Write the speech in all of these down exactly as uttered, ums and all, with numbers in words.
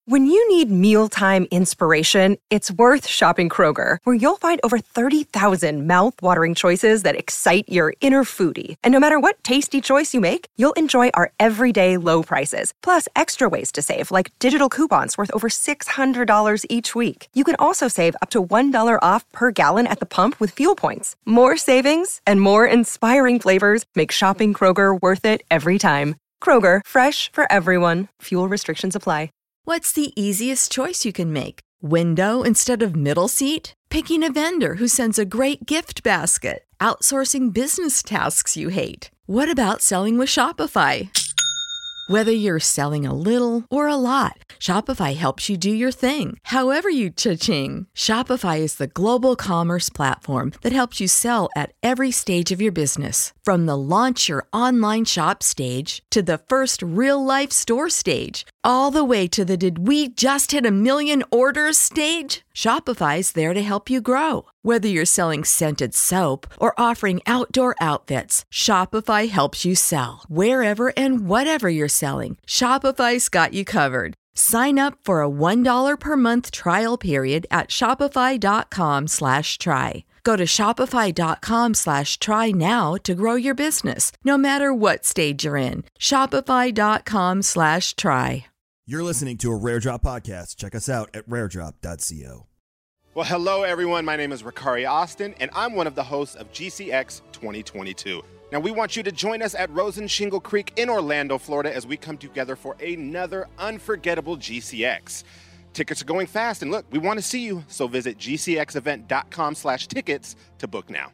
When you need mealtime inspiration, it's worth shopping Kroger, where you'll find over thirty thousand mouth-watering choices that excite your inner foodie. And no matter what tasty choice you make, you'll enjoy our everyday low prices, plus extra ways to save, like digital coupons worth over six hundred dollars each week. You can also save up to one dollar off per gallon at the pump with fuel points. More savings and more inspiring flavors make shopping Kroger worth it every time. Kroger, fresh for everyone. Fuel restrictions apply. What's the easiest choice you can make? Window instead of middle seat? Picking a vendor who sends a great gift basket? Outsourcing business tasks you hate? What about selling with Shopify? Whether you're selling a little or a lot, Shopify helps you do your thing, however you cha-ching. Shopify is the global commerce platform that helps you sell at every stage of your business. From the launch your online shop stage to the first real-life store stage, all the way to the did we just hit a million orders stage. Shopify's there to help you grow. Whether you're selling scented soap or offering outdoor outfits, Shopify helps you sell. Wherever and whatever you're selling, Shopify's got you covered. Sign up for a one dollar per month trial period at shopify.com slash try. Go to shopify.com slash try now to grow your business, no matter what stage you're in. Shopify.com slash try. You're listening to a Rare Drop podcast. Check us out at rare drop dot co. Well, hello, everyone. My name is Ricari Austin, and I'm one of the hosts of G C X twenty twenty-two. Now, we want you to join us at Rosen Shingle Creek in Orlando, Florida, as we come together for another unforgettable G C X. Tickets are going fast, and look, we want to see you, so visit g c x event dot com slash tickets to book now.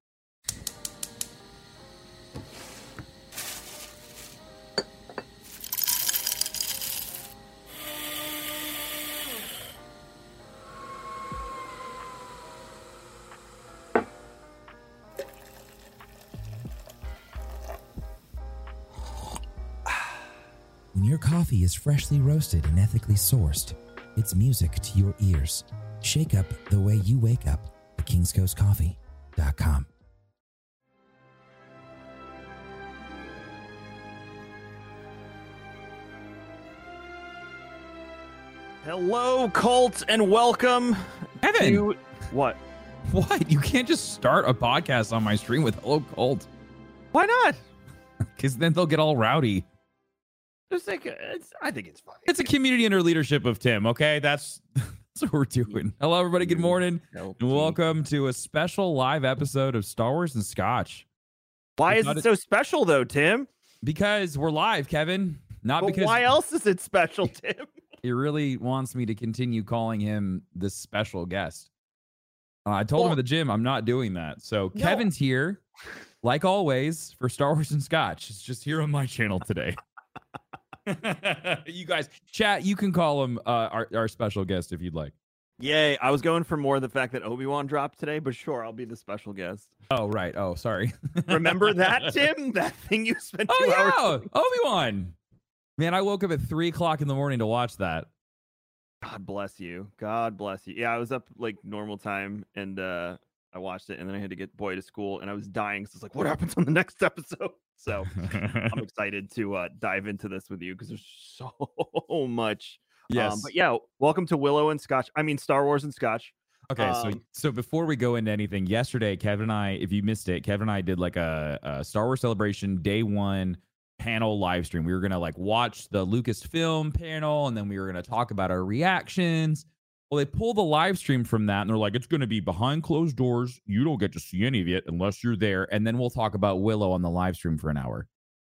When your coffee is freshly roasted and ethically sourced, it's music to your ears. Shake up the way you wake up at kings coast coffee dot com. Hello, Colt, and welcome. Evan, to... what? What? You can't just start a podcast on my stream with "Hello, Colt." Why not? Because then they'll get all rowdy. Just like it's, I think it's fine. It's a community under leadership of Tim. Okay, that's that's what we're doing. Hello, everybody. Good morning, and welcome to a special live episode of Star Wars and Scotch. Why is it so special, though, Tim? Because we're live, Kevin. Not but because. Why else is it special, Tim? He really wants me to continue calling him the special guest. Uh, I told well, him at the gym I'm not doing that. So no. Kevin's here, like always, for Star Wars and Scotch. It's just here on my channel today. You guys, chat, you can call him uh, our, our special guest if you'd like. Yay. I was going for more the fact that Obi-Wan dropped today, but sure, I'll be the special guest. Oh, right. Oh, sorry. Remember that, Tim? That thing you spent two oh, yeah. hours Oh, Obi-Wan. Man, I woke up at three o'clock in the morning to watch that. God bless you. God bless you. Yeah, I was up like normal time, and uh, I watched it, and then I had to get boy to school, and I was dying. So it's like, what happens on the next episode? So I'm excited to uh, dive into this with you because there's so much. Yes. Um, but yeah, welcome to Willow and Scotch. I mean, Star Wars and Scotch. Okay, um, so so before we go into anything, yesterday, Kevin and I, if you missed it, Kevin and I did like a, a Star Wars Celebration Day One panel live stream. We were gonna like watch the Lucasfilm panel, and then we were gonna talk about our reactions. Well, they pulled the live stream from that, and they're like, it's going to be behind closed doors. You don't get to see any of it unless you're there. And then we'll talk about Willow on the live stream for an hour.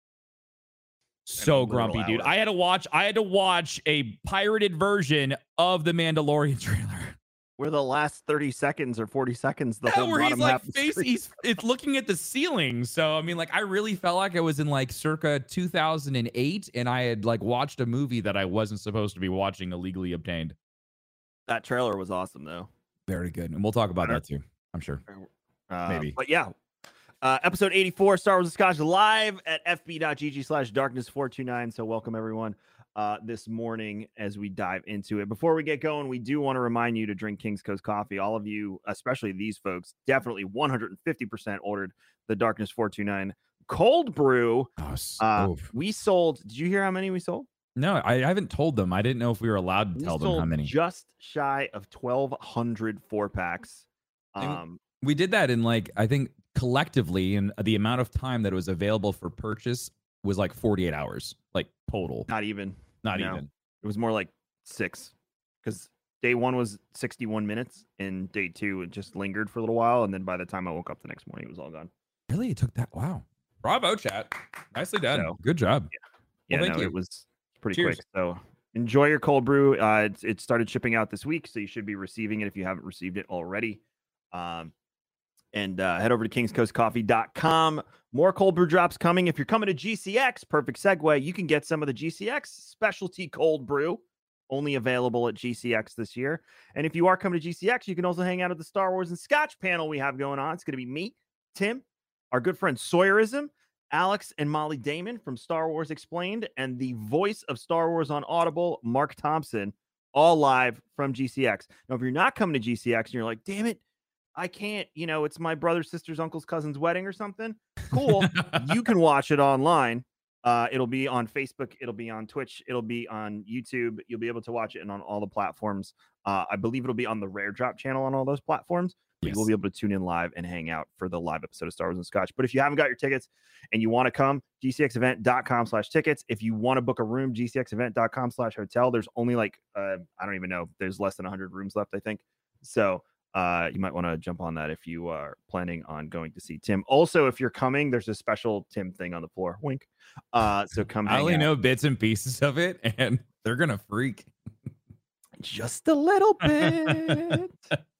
So grumpy, dude. I had to watch, I had to watch a pirated version of the Mandalorian trailer. Where the last thirty seconds or forty seconds, the yeah, whole where he's bottom like half face, he's it's looking at the ceiling. So I mean, like, I really felt like I was in like circa two thousand eight, and I had like watched a movie that I wasn't supposed to be watching illegally obtained. That trailer was awesome, though. Very good. And we'll talk about that, too. I'm sure. Uh, Maybe. But yeah. Uh, episode eighty-four, Star Wars and Scotch, live at fb.gg slash darkness four two nine. So welcome, everyone, uh, this morning as we dive into it. Before we get going, we do want to remind you to drink Kings Coast coffee. All of you, especially these folks, definitely one hundred fifty percent ordered the Darkness four two nine cold brew. Oh, uh, oh. we sold, did you hear how many we sold? No, I, I haven't told them. I didn't know if we were allowed to We tell them how sold many. just shy of twelve hundred four packs. And Um, we did that in like, I think collectively, and the amount of time that it was available for purchase was like forty-eight hours, like total. not even. Not no. even. It was more like six, because day one was sixty-one minutes, and day two it just lingered for a little while, and then by the time I woke up the next morning, it was all gone. Really? It took that? Wow. Bravo, chat. Nicely done. So, Good job. Yeah, Well, thank no, you. it was pretty Cheers. quick. So enjoy your cold brew. Uh, it's, it started shipping out this week, so you should be receiving it if you haven't received it already. Um, and uh, head over to kings coast coffee dot com. More cold brew drops coming. If you're coming to G C X, perfect segue, you can get some of the G C X specialty cold brew, only available at G C X this year. And if you are coming to G C X, you can also hang out at the Star Wars and Scotch panel we have going on. It's going to be me, Tim, our good friend Sawyerism, Alex and Molly Damon from Star Wars Explained, and the voice of Star Wars on Audible, Mark Thompson, all live from G C X. Now, if you're not coming to G C X and you're like, damn it, I can't, you know, it's my brother, sister's, uncle's, cousin's wedding or something, cool. You can watch it online. Uh, it'll be on Facebook. It'll be on Twitch. It'll be on YouTube. You'll be able to watch it and on all the platforms. Uh, I believe it'll be on the Rare Drop channel on all those platforms. Yes. You will be able to tune in live and hang out for the live episode of Star Wars and Scotch. But if you haven't got your tickets and you want to come, G C X event dot com slash tickets. If you want to book a room, G C X event dot com slash hotel. There's only like, uh, I don't even know. There's less than one hundred rooms left, I think. So uh, you might want to jump on that if you are planning on going to see Tim. Also, if you're coming, there's a special Tim thing on the floor. Wink. Uh, so come I hang only out. know bits and pieces of it, and they're going to freak. Just a little bit.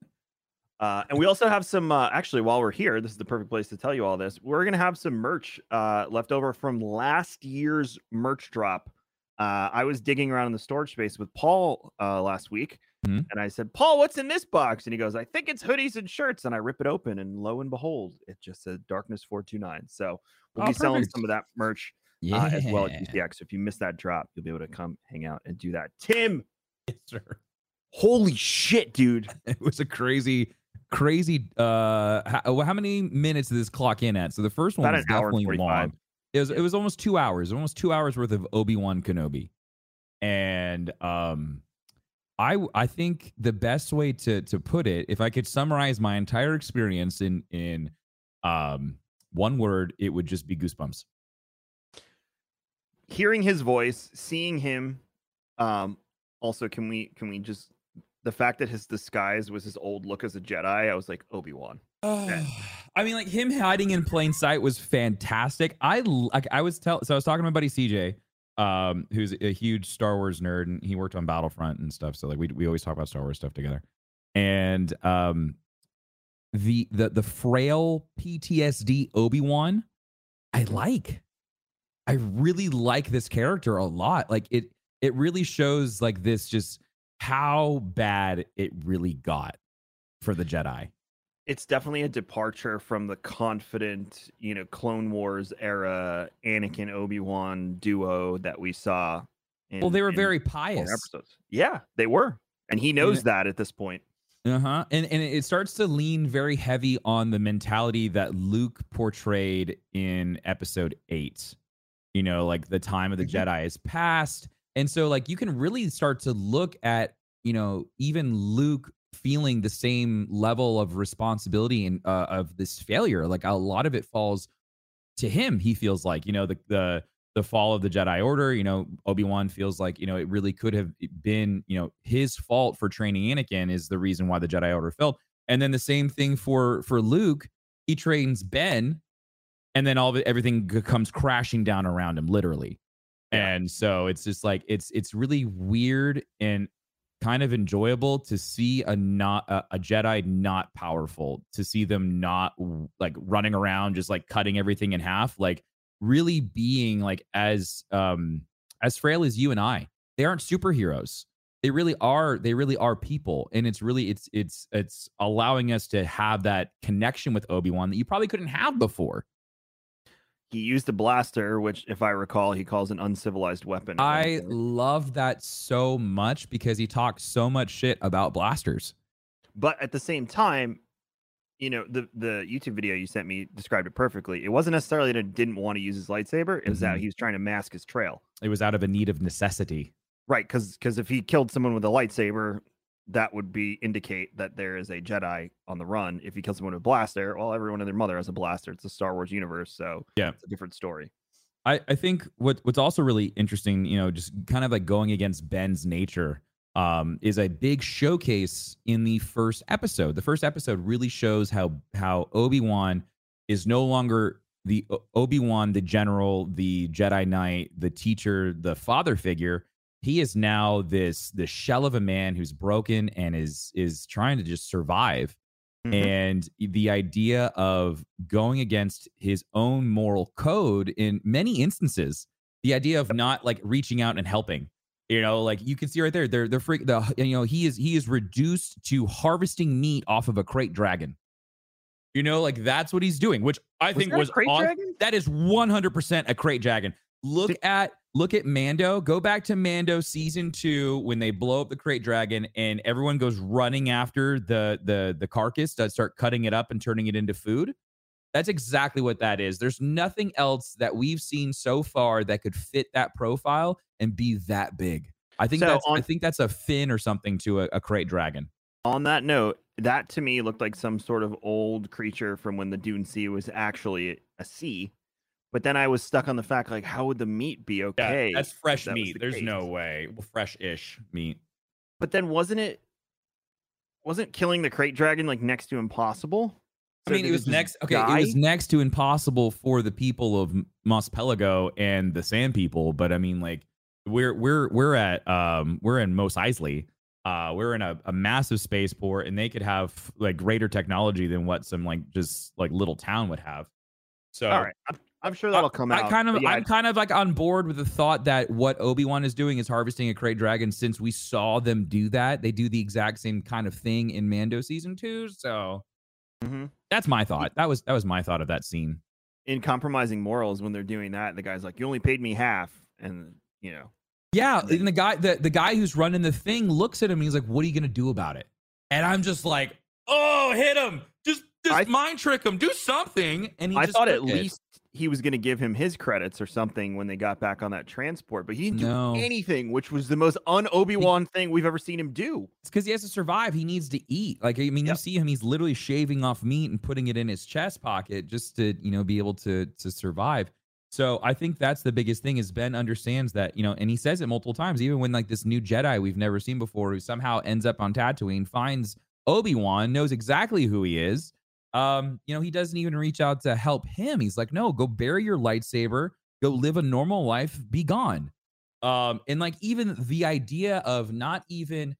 Uh, and we also have some, uh, actually, while we're here, this is the perfect place to tell you all this. We're going to have some merch uh, left over from last year's merch drop. Uh, I was digging around in the storage space with Paul uh, last week, Mhm. and I said, Paul, what's in this box? And he goes, I think it's hoodies and shirts. And I rip it open, and lo and behold, it just said Darkness four two nine. So we'll Oh, be selling perfect. some of that merch Yeah. uh, as well at G C X. So if you missed that drop, you'll be able to come hang out and do that. Tim, Yes, sir. holy shit, dude. It was a crazy, crazy. Uh, how, how many minutes did this clock in at? So the first one About was an hour and definitely forty-five. long. It was. It was almost two hours. Almost two hours worth of Obi-Wan Kenobi, and um, I I think the best way to to put it, if I could summarize my entire experience in in um one word, it would just be goosebumps. Hearing his voice, seeing him. Um, also, can we can we just the fact that his disguise was his old look as a Jedi? I was like, Obi-Wan. Oh, I mean, like him hiding in plain sight was fantastic. I l- like I was tell so I was talking to my buddy C J, um, who's a huge Star Wars nerd, and he worked on Battlefront and stuff. So like we we always talk about Star Wars stuff together. And um, the the the frail P T S D Obi-Wan, I like. I really like this character a lot. Like it it really shows like this just how bad it really got for the Jedi. It's definitely a departure from the confident, you know, Clone Wars era Anakin Obi-Wan duo that we saw. In, Well, they were in very four pious. episodes. Yeah, they were, and he knows that at this point. Uh-huh. And and it starts to lean very heavy on the mentality that Luke portrayed in episode eight. You know, like the time of the Jedi is past. And so like you can really start to look at, you know, even Luke feeling the same level of responsibility and uh, of this failure. Like a lot of it falls to him. He feels like, you know, the the the fall of the Jedi Order, you know, Obi-Wan feels like, you know, it really could have been, you know, his fault for training Anakin is the reason why the Jedi Order failed. And then the same thing for for Luke. He trains Ben, and then all of it, everything g- comes crashing down around him, literally. Yeah. And so it's just like it's it's really weird and kind of enjoyable to see a not a, a Jedi not powerful, to see them not like running around just like cutting everything in half, like really being like as um as frail as you and I. They aren't superheroes. They really are. They really are people, and it's really it's it's it's allowing us to have that connection with Obi-Wan that you probably couldn't have before. He used a blaster, which, if I recall, he calls an uncivilized weapon. at one I point. love that so much because he talks so much shit about blasters. But at the same time, you know, the the YouTube video you sent me described it perfectly. It wasn't necessarily that he didn't want to use his lightsaber; it was that Mhm. he was trying to mask his trail. it was out of a need of necessity. Right, because because if he killed someone with a lightsaber, that would be indicate that there is a Jedi on the run. If he kills someone with a blaster, well, everyone and their mother has a blaster. It's a Star Wars universe, so yeah, it's a different story. I, I think what what's also really interesting, you know, just kind of like going against Ben's nature, um, is a big showcase in the first episode. The first episode really shows how how Obi-Wan is no longer the Obi-Wan, the general, the Jedi Knight, the teacher, the father figure. He is now this this shell of a man who's broken and is is trying to just survive. Mm-hmm. And the idea of going against his own moral code in many instances, the idea of not like reaching out and helping, you know, like you can see right there, they're they're freak the you know he is he is reduced to harvesting meat off of a crate dragon. You know, like that's what he's doing, which I was think was crate on, dragon? That is one hundred percent a crate dragon. Look Did- at look at Mando. Go back to Mando season two when they blow up the crate dragon and everyone goes running after the the the carcass to start cutting it up and turning it into food. That's exactly what that is. There's nothing else that we've seen so far that could fit that profile and be that big. I think so that's on, I think that's a fin or something to a, a crate dragon. On that note, that to me looked like some sort of old creature from when the Dune Sea was actually a sea. But then I was stuck on the fact, like, how would the meat be okay? Yeah, that's fresh that meat. The There's case? no way. Well, fresh-ish meat. But then wasn't it, wasn't killing the crate dragon, like, next to impossible? So I mean, it was next, okay, die? It was next to impossible for the people of Mos Pelgo and the Sand People. But I mean, like, we're, we're, we're at, um, we're in Mos Eisley. Uh, we're in a, a massive spaceport, and they could have, like, greater technology than what some, like, just, like, little town would have. So, all right. I'm, I'm sure that'll come I, out. I kind of, yeah, I'm kind of like on board with the thought that what Obi-Wan is doing is harvesting a crate dragon. Since we saw them do that, they do the exact same kind of thing in Mando season two. So mm-hmm. that's my thought. That was that was my thought of that scene. In compromising morals, when they're doing that, the guy's like, "You only paid me half," and you know, yeah. And the guy, the the guy who's running the thing, looks at him and he's like, "What are you gonna do about it?" And I'm just like, "Oh, hit him! Just just I, mind trick him, do something." And he I just thought at it. least he was going to give him his credits or something when they got back on that transport, but he didn't no. do anything, which was the most un-Obi-Wan thing we've ever seen him do. It's because he has to survive. He needs to eat. Like, I mean, yep. You see him, he's literally shaving off meat and putting it in his chest pocket just to, you know, be able to, to survive. So I think that's the biggest thing is Ben understands that, you know, and he says it multiple times, even when like this new Jedi we've never seen before, who somehow ends up on Tatooine, finds Obi-Wan, knows exactly who he is. Um, you know, he doesn't even reach out to help him. He's like, no, go bury your lightsaber, go live a normal life, be gone. Um, and like even the idea of not even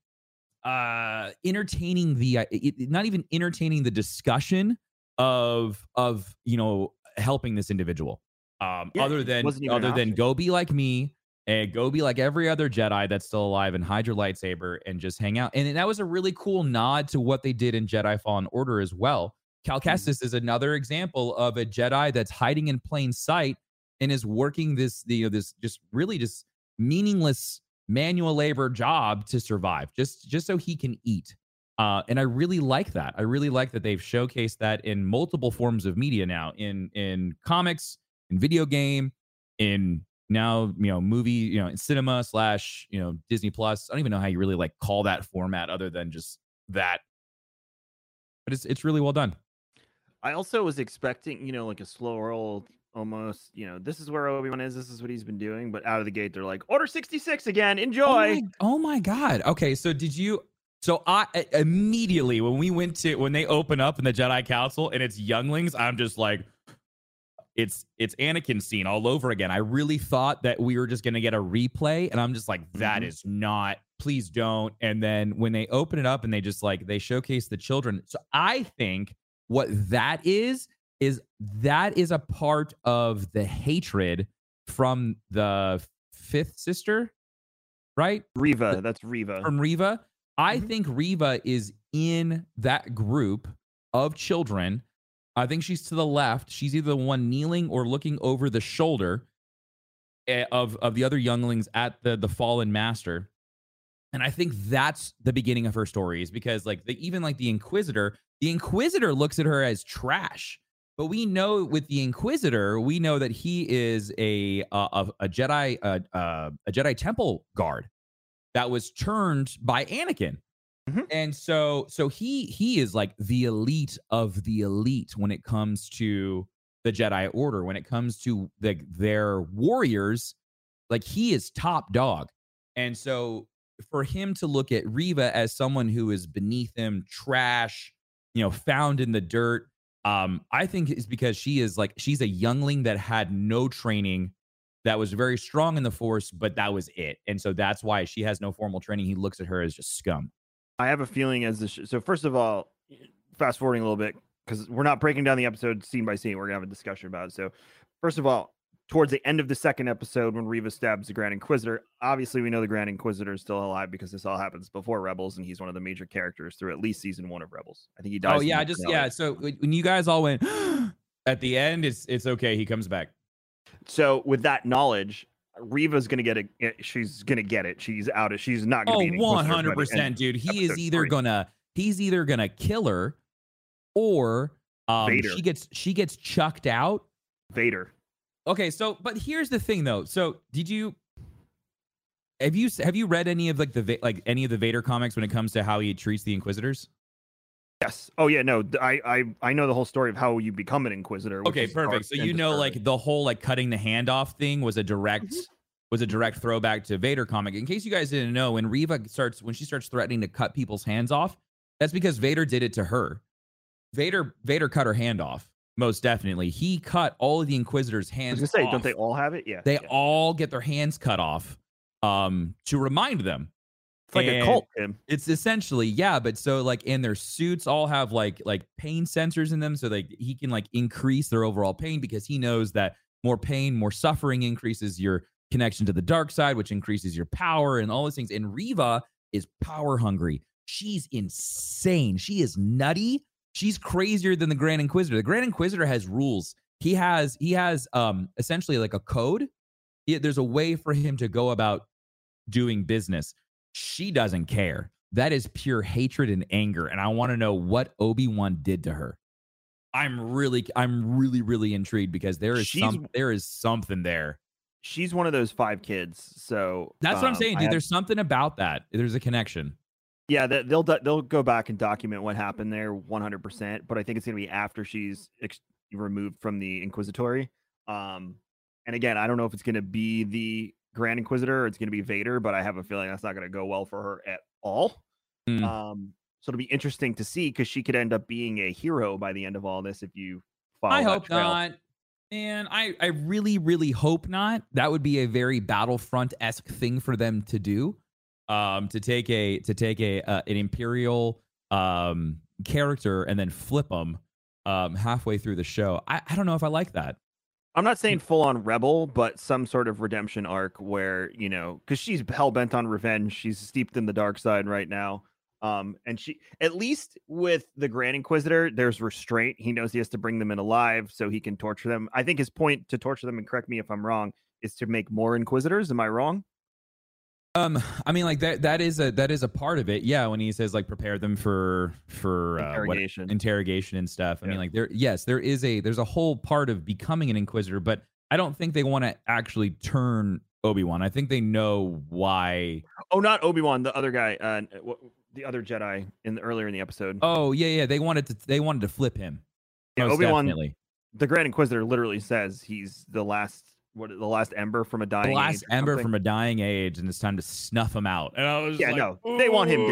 uh entertaining the uh, it, not even entertaining the discussion of of you know helping this individual. Um, yeah, other than other than go be like me and go be like every other Jedi that's still alive and hide your lightsaber and just hang out. And that was a really cool nod to what they did in Jedi Fallen Order as well. Cal Kestis is another example of a Jedi that's hiding in plain sight and is working this, you know, this just really just meaningless manual labor job to survive, just just so he can eat. Uh, and I really like that. I really like that they've showcased that in multiple forms of media now, in in comics, in video game, in now you know movie, you know, in cinema slash you know Disney Plus. I don't even know how you really like call that format other than just that. But it's it's really well done. I also was expecting, you know, like a slow roll, almost, you know, this is where Obi-Wan is, this is what he's been doing, but out of the gate, they're like, Order sixty-six again, enjoy. Oh my, oh my God. Okay, so did you, so I immediately, when we went to, when they open up in the Jedi Council and it's younglings, I'm just like, it's, it's Anakin's scene all over again. I really thought that we were just going to get a replay, and I'm just like, that mm-hmm. is not, please don't. And then when they open it up and they just like, they showcase the children. So I think what that is, is that is a part of the hatred from the fifth sister, right? Reva, that's Reva. From Reva. I mm-hmm. think Reva is in that group of children. I think she's to the left. She's either the one kneeling or looking over the shoulder of, of the other younglings at the, the fallen master. And I think that's the beginning of her story, is because like the, even like the Inquisitor, the Inquisitor looks at her as trash, But we know with the Inquisitor, we know that he is a a, a Jedi a, a, a Jedi Temple guard that was turned by Anakin. Mm-hmm. And so so he he is like the elite of the elite when it comes to the Jedi Order, when it comes to the, their warriors, like he is top dog. And so for him to look at Reva as someone who is beneath him, trash, you know, found in the dirt, um, I think is because she is like, she's a youngling that had no training, that was very strong in the Force, but that was it. And so that's why she has no formal training. He looks at her as just scum. I have a feeling as this, so first of all, fast forwarding a little bit, because we're not breaking down the episode scene by scene. We're gonna have a discussion about it. So first of all, towards the end of the second episode, when Reva stabs the Grand Inquisitor, obviously we know the Grand Inquisitor is still alive because this all happens before Rebels, and he's one of the major characters through at least season one of Rebels. I think he dies. Oh yeah, just finale. yeah. So when you guys all went at the end, it's it's okay. He comes back. So with that knowledge, Reva's gonna get it. She's gonna get it. She's out of. She's not gonna oh, be. Oh, one hundred percent, dude. He is either three. gonna. He's either gonna kill her, or um, Vader. she gets she gets chucked out. Vader. Okay, so but here's the thing though. So did you have you have you read any of like the like any of the Vader comics when it comes to how he treats the Inquisitors? Yes. Oh yeah. No, I I I know the whole story of how you become an Inquisitor. Okay, perfect. So you know, like the whole like cutting the hand off thing was a direct mm-hmm. was a direct throwback to Vader comic. In case you guys didn't know, when Reva starts when she starts threatening to cut people's hands off, that's because Vader did it to her. Vader Vader cut her hand off. Most definitely, he cut all of the Inquisitors' hands. I was gonna say, off. Don't they all have it? Yeah, they yeah. all get their hands cut off um, to remind them. It's like and a cult, Tim. It's essentially, yeah, but so like, and their suits all have like like pain sensors in them, so like he can like increase their overall pain because he knows that more pain, more suffering increases your connection to the dark side, which increases your power and all those things. And Reva is power hungry. She's insane. She is nutty. She's crazier than the Grand Inquisitor. The Grand Inquisitor has rules. He has he has um essentially like a code. He, there's a way for him to go about doing business. She doesn't care. That is pure hatred and anger. And I want to know what Obi-Wan did to her. I'm really, I'm really, really intrigued because there is she's, some, there is something there. She's one of those five kids. So that's um, what I'm saying, dude. Have, there's something about that. There's a connection. Yeah, they'll they'll go back and document what happened there one hundred percent. But I think it's going to be after she's ex- removed from the Inquisitory. Um, and again, I don't know if it's going to be the Grand Inquisitor or it's going to be Vader, but I have a feeling that's not going to go well for her at all. Mm. Um, so it'll be interesting to see because she could end up being a hero by the end of all this if you follow I that hope trail. not. Man, I, I really, really hope not. That would be a very Battlefront-esque thing for them to do. Um, to take a to take a uh, an Imperial um character and then flip them um halfway through the show. I, I don't know if I like that. I'm not saying full on rebel, but some sort of redemption arc where, you know, because she's hell bent on revenge. She's steeped in the dark side right now. Um, and she, at least with the Grand Inquisitor, there's restraint. He knows he has to bring them in alive so he can torture them. I think his point to torture them, and correct me if I'm wrong, is to make more Inquisitors. Am I wrong? Um, I mean, like that, that is a, that is a part of it. Yeah. When he says like, prepare them for, for, uh, interrogation, what, interrogation and stuff. I yeah. mean, like there, yes, there is a, there's a whole part of becoming an Inquisitor, but I don't think they want to actually turn Obi-Wan. I think they know why. Oh, not Obi-Wan, the other guy, uh, the other Jedi in the, earlier in the episode. Oh yeah. Yeah. They wanted to, they wanted to flip him. Yeah, Obi-Wan, definitely. The Grand Inquisitor literally says he's the last, what the last ember from a dying the last age ember from a dying age, and it's time to snuff him out. And I was yeah, like, no, they want him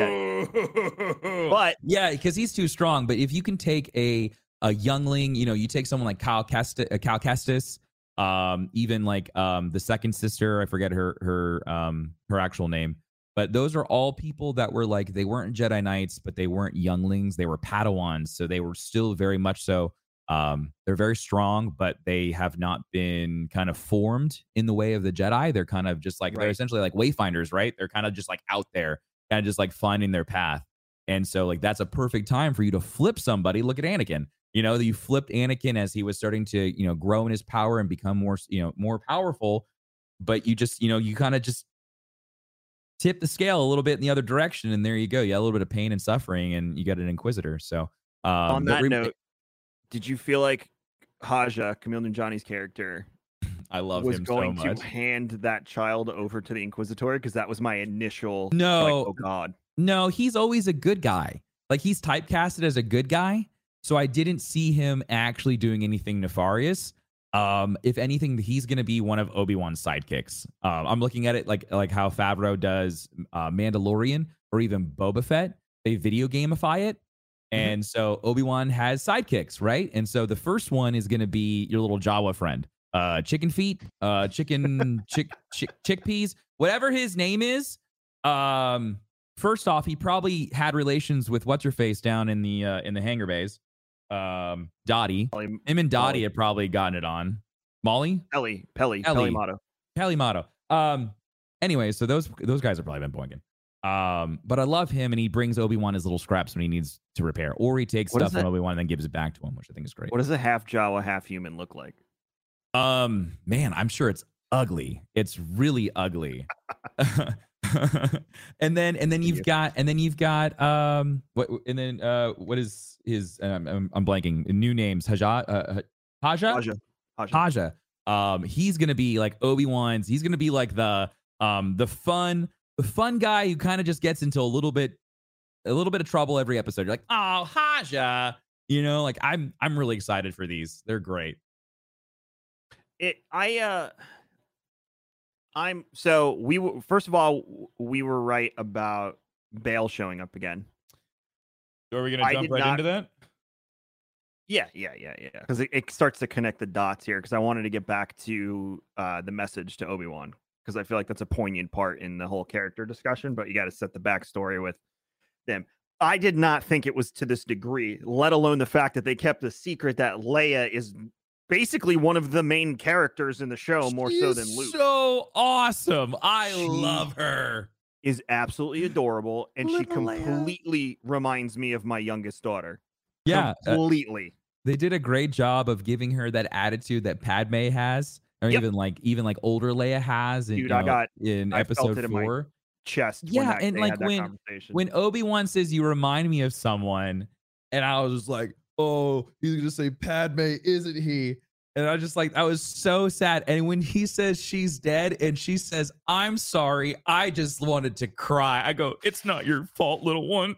dead. But yeah, because he's too strong. But if you can take a a youngling, you know, you take someone like Cal Kestis, uh, Cal Kestis, um, even like um the second sister, I forget her her um her actual name, but those are all people that were like they weren't Jedi Knights, but they weren't younglings. They were Padawans, so they were still very much so. Um, they're very strong, but they have not been kind of formed in the way of the Jedi. They're kind of just like, right. They're essentially like wayfinders, right? They're kind of just like out there, kind of just like finding their path. And so like, that's a perfect time for you to flip somebody. Look at Anakin, you know, you flipped Anakin as he was starting to, you know, grow in his power and become more, you know, more powerful. But you just, you know, you kind of just tip the scale a little bit in the other direction. And there you go. You got a little bit of pain and suffering and you got an Inquisitor. So um, on that re- note, did you feel like Haja, Camille Nanjiani's character, I love was him going so much. to hand that child over to the Inquisitor, because that was my initial No. like, oh god. No, he's always a good guy. Like, he's typecasted as a good guy. So I didn't see him actually doing anything nefarious. Um, if anything, he's going to be one of Obi-Wan's sidekicks. Um, I'm looking at it like like how Favreau does uh, Mandalorian or even Boba Fett. They video gamify it. And so Obi-Wan has sidekicks, right? And so the first one is going to be your little Jawa friend. Uh, chicken feet, uh, chicken, chick, chick, chickpeas, whatever his name is. Um, first off, he probably had relations with what's her face down in the uh, in the hangar bays. Um, Dottie, Pelly, him and Dottie Molly. had probably gotten it on. Molly, Pelly, Pelly, Pelly. Pelly Motto. Kelly Motto. Um, anyway, so those those guys have probably been boinking. Um, but I love him, and he brings Obi-Wan his little scraps when he needs to repair, or he takes What stuff is from that? Obi-Wan and then gives it back to him, which I think is great. What does a half Jawa, half human look like? Um, man, I'm sure it's ugly. It's really ugly. and then and then you've got and then you've got um what and then uh what is his um, I'm, I'm blanking new names Haja uh, Haja Haja. Haja. Haja. Um, he's gonna be like Obi-Wan's. He's gonna be like the um the fun the fun guy who kind of just gets into a little bit a little bit of trouble every episode. You're like, oh, Haja, you know, like I'm I'm really excited for these. They're great. It I uh I'm so we w- first of all w- we were right about Bale showing up again. Are we I gonna jump did right not- into that? Yeah, yeah, yeah, yeah. Because it, it starts to connect the dots here. Because I wanted to get back to uh, the message to Obi-Wan, because I feel like that's a poignant part in the whole character discussion. But you got to set the backstory with them. I did not think it was to this degree, let alone the fact that they kept a secret that Leia is basically one of the main characters in the show, more She so is than Luke. So awesome. I She- love her. Is absolutely adorable, and she Little Leia. completely reminds me of my youngest daughter. Yeah, uh, completely. they did a great job of giving her that attitude that Padme has, or Yep. even like even like older Leia has. In, Dude, you I know, got- in I felt episode it in my four. Chest. when Yeah, that- and they like had that when conversation. when Obi-Wan says you remind me of someone, and I was just like, oh, he's gonna say Padme, isn't he? And I just like I was so sad. And when he says she's dead and she says, I'm sorry, I just wanted to cry. I go, it's not your fault, little one.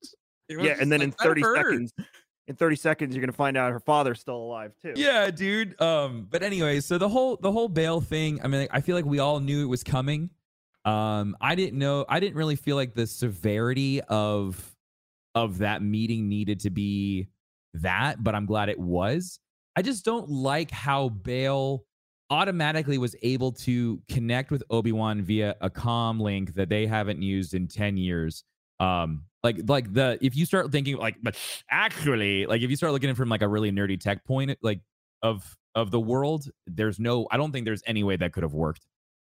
It was yeah, just and then like, in that thirty hurt. seconds, in thirty seconds, you're gonna find out her father's still alive too. Yeah, dude. Um, but anyway, so the whole the whole Bale thing, I mean, like, I feel like we all knew it was coming. Um, I didn't know, I didn't really feel like the severity of of that meeting needed to be that, but I'm glad it was. I just don't like how Bale automatically was able to connect with Obi-Wan via a comm link that they haven't used in ten years. Um, like like the if you start thinking like, but actually, like if you start looking at it from like a really nerdy tech point, like of of the world, there's no, I don't think there's any way that could have worked.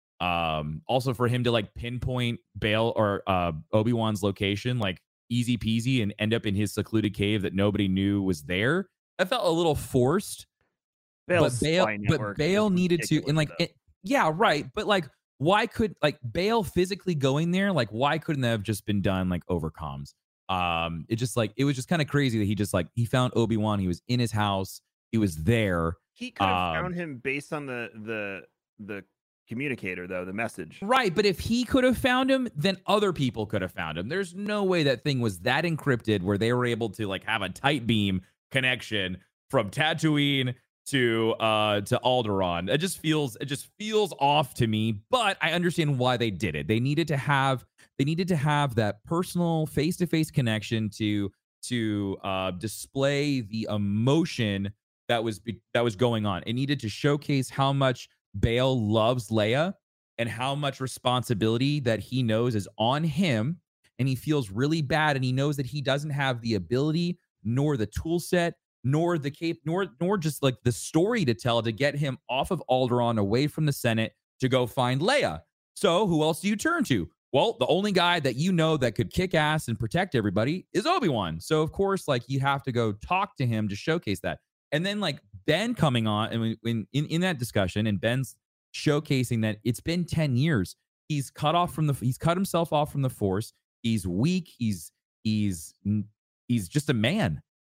Um, also for him to like pinpoint Bale or uh Obi-Wan's location, like easy peasy, and end up in his secluded cave that nobody knew was there. That felt a little forced. Bale's but Bale, spy but network Bale is needed to, ridiculous, and like, though. it, yeah, right. But like, why could like Bale physically going there? Like, why couldn't that have just been done like over comms? Um, it just like it was just kind of crazy that he just like he found Obi-Wan. He was in his house. He was there. He could have um, found him based on the the the communicator, though, the message. Right, but if he could have found him, then other people could have found him. There's no way that thing was that encrypted where they were able to like have a tight beam connection from Tatooine to uh to Alderaan. It just feels it just feels off to me, but I understand why they did it. They needed to have they needed to have that personal face-to-face connection to to uh display the emotion that was be- that was going on. It needed to showcase how much Bale loves Leia and how much responsibility that he knows is on him, and he feels really bad, and he knows that he doesn't have the ability nor the tool set nor the cape nor nor just like the story to tell to get him off of Alderaan, away from the Senate, to go find Leia. So who else do you turn to? Well, the only guy that you know that could kick ass and protect everybody is Obi-Wan. So of course, like, you have to go talk to him to showcase that. And then like Ben coming on, and when, when in, in that discussion, and Ben's showcasing that it's been ten years. He's cut off from the he's cut himself off from the Force. He's weak. He's he's he's just a man.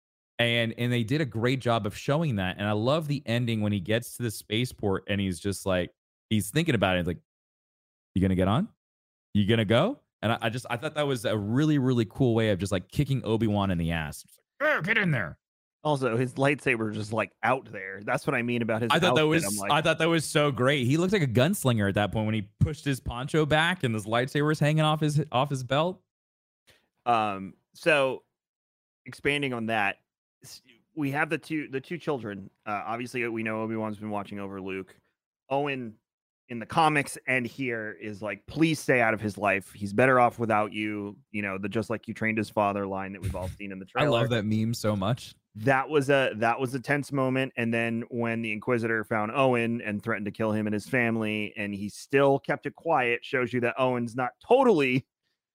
And and they did a great job of showing that. And I love the ending when he gets to the spaceport and he's just like, he's thinking about it. He's like, you gonna get on? You gonna go? And I, I just I thought that was a really, really cool way of just like kicking Obi-Wan in the ass. Like, oh, get in there. Also, his lightsaber is just like out there. That's what I mean about his I thought outfit. that was I'm like, I thought that was so great. He looked like a gunslinger at that point when he pushed his poncho back and his lightsaber was hanging off his off his belt. Um, so expanding on that, s- we have the two the two children. Uh, obviously, we know Obi-Wan's been watching over Luke. Owen in the comics and here is like, please stay out of his life. He's better off without you. You know, the just like you trained his father line that we've all seen in the I trailer. love that meme so much. That was a that was a tense moment. And then when the Inquisitor found Owen and threatened to kill him and his family, and he still kept it quiet, shows you that Owen's not totally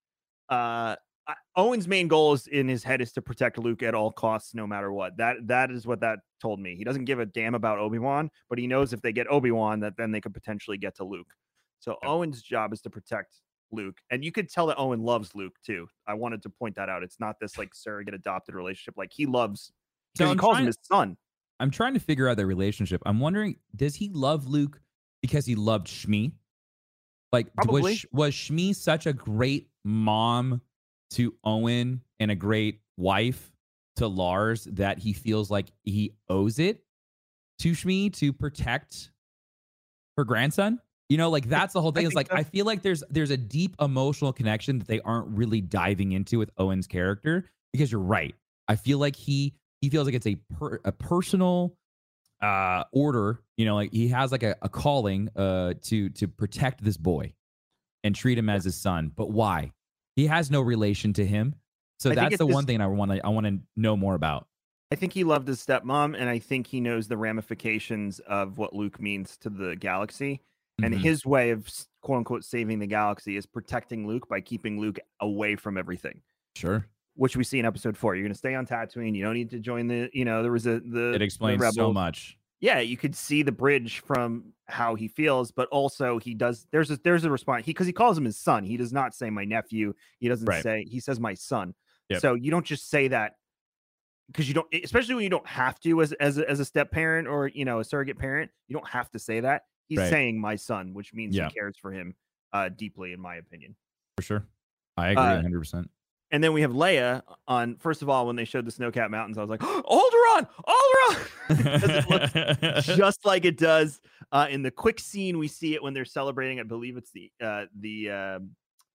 uh I- Owen's main goal is in his head is to protect Luke at all costs, no matter what. That that is what that told me. He doesn't give a damn about Obi-Wan, but he knows if they get Obi-Wan, that then they could potentially get to Luke. So Owen's job is to protect Luke, and you could tell that Owen loves Luke too. I wanted to point that out. It's not this like surrogate adopted relationship. Like he loves, So because he I'm calls trying- him his son. I'm trying to figure out their relationship. I'm wondering, does he love Luke because he loved Shmi? Like, Probably. was Sh- was Shmi such a great mom to Owen and a great wife to Lars that he feels like he owes it to Shmi to protect her grandson? You know, like that's the whole thing. I It's think like so. I feel like there's there's a deep emotional connection that they aren't really diving into with Owen's character, because you're right. I feel like he he feels like it's a per, a personal uh order, you know, like he has like a, a calling uh to to protect this boy and treat him as his son. But why? He has no relation to him. So I think that's it's the this- one thing I want to I want to know more about. I think he loved his stepmom, and I think he knows the ramifications of what Luke means to the galaxy. And Mhm. his way of s- quote unquote saving the galaxy is protecting Luke by keeping Luke away from everything, Sure. which we see in episode four. You're going to stay on Tatooine. You don't need to join the, you know, there was a, the, It the explains so rebels. much. Yeah, you could see the bridge from how he feels, but also he does, there's a, there's a response. He, cause he calls him his son. He does not say my nephew. He doesn't Right. say, he says my son. Yep. So you don't just say that, because you don't, especially when you don't have to as as a, as a step parent or, you know, a surrogate parent, you don't have to say that. He's Right. saying my son, which means Yeah. he cares for him uh, deeply, in my opinion. For sure. I agree Uh, one hundred percent. And then we have Leia on. First of all, when they showed the snow-capped mountains, I was like, "Alderaan, Alderaan!" Because it looks just like it does uh, in the quick scene. We see it when they're celebrating. I believe it's the uh, the um,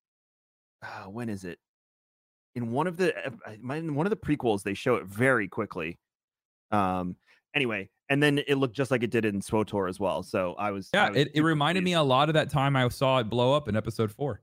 uh, when is it? In one of the ep- I- my- in one of the prequels, they show it very quickly. Um. Anyway, and then it looked just like it did in SWTOR as well. So I was Yeah, I was it, it super reminded me pleased. a lot of that time I saw it blow up in episode four.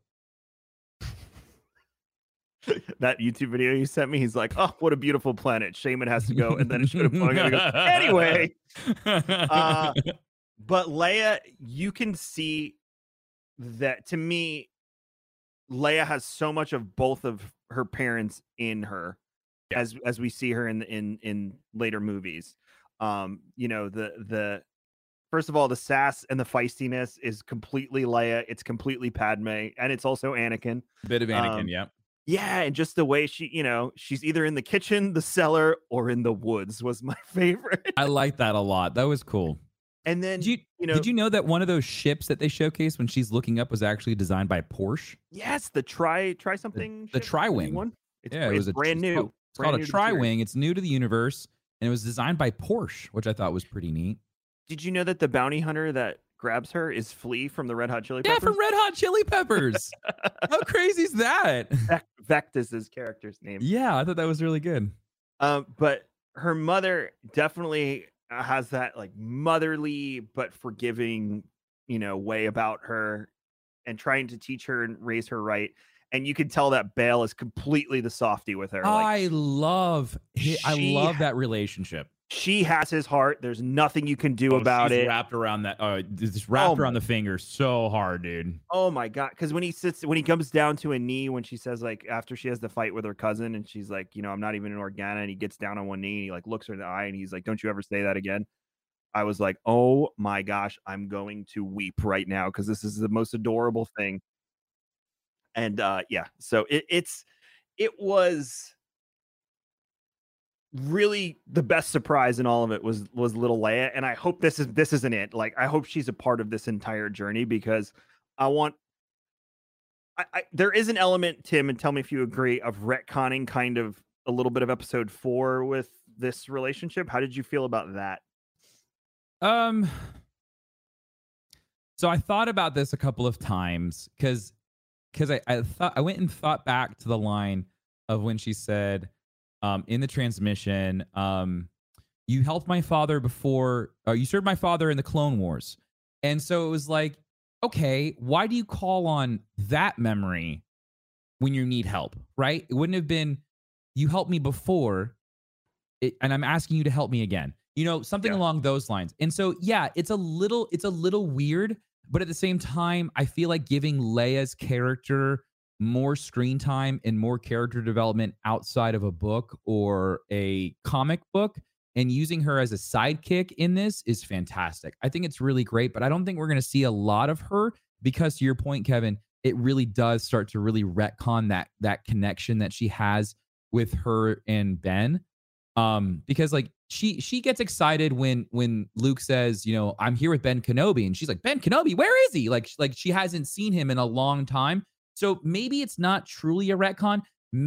That YouTube video you sent me. He's like, "Oh, what a beautiful planet. Shaman has to go," and then it should have flown. I go, anyway. Uh, But Leia, you can see that, to me, Leia has so much of both of her parents in her, Yeah. as as we see her in in in later movies. Um, you know, the the first of all, the sass and the feistiness is completely Leia. It's completely Padme, and it's also Anakin. Bit of Anakin, Um, yeah. Yeah, and just the way she, you know, she's either in the kitchen, the cellar, or in the woods was my favorite. I like that a lot. That was cool. And then Did you, you know, did you know that one of those ships that they showcased when she's looking up was actually designed by Porsche? yes, the try try something. the ship, Tri-Wing. one. It's, Yeah, br- it it's was a brand it's new. called- It's brand called new a to the series. Tri-Wing. It's new to the universe, and it was designed by Porsche, which I thought was pretty neat. Did you know that the bounty hunter that grabs her is Flea from the Red Hot Chili Yeah, Peppers? from Red Hot Chili Peppers. How crazy is that? Vec- Vect is his character's name. Yeah, I thought that was really good. Um, but her mother definitely uh, has that like motherly but forgiving, you know, way about her, and trying to teach her and raise her right. And you can tell that Bale is completely the softy with her. Like, I love hi- I She- love that relationship. she has his heart. There's nothing you can do Oh, about she's it. wrapped around that uh just wrapped Oh around my- the finger so hard, dude. Oh my god! Because when he sits, when he comes down to a knee, when she says like after she has the fight with her cousin, and she's like, you know, I'm not even an Organa, and he gets down on one knee and he like looks her in the eye and he's like, don't you ever say that again. I was like, oh my gosh, I'm going to weep right now because this is the most adorable thing. And uh yeah, so it, it's it was really the best surprise in all of it was was little Leia, and I hope this is this isn't it. Like, I hope she's a part of this entire journey, because I want. I, I, there is an element, Tim, and tell me if you agree, of retconning kind of a little bit of episode four with this relationship. How did you feel about that? Um. So I thought about this a couple of times because because I, I thought I went and thought back to the line of when she said, um, in the transmission, um, you helped my father before, or you served my father in the Clone Wars. And so it was like, okay, why do you call on that memory when you need help, right? It wouldn't have been, you helped me before, it, and I'm asking you to help me again. You know, something Yeah. along those lines. And so, yeah, it's a little, it's a little weird, but at the same time, I feel like giving Leia's character more screen time and more character development outside of a book or a comic book and using her as a sidekick in this is fantastic. I think it's really great, but I don't think we're going to see a lot of her because, to your point, Kevin, it really does start to really retcon that that connection that she has with her and Ben. Um, because like she she gets excited when when Luke says, you know, I'm here with Ben Kenobi, and she's like, Ben Kenobi, where is he? Like like she hasn't seen him in a long time. So maybe it's not truly a retcon.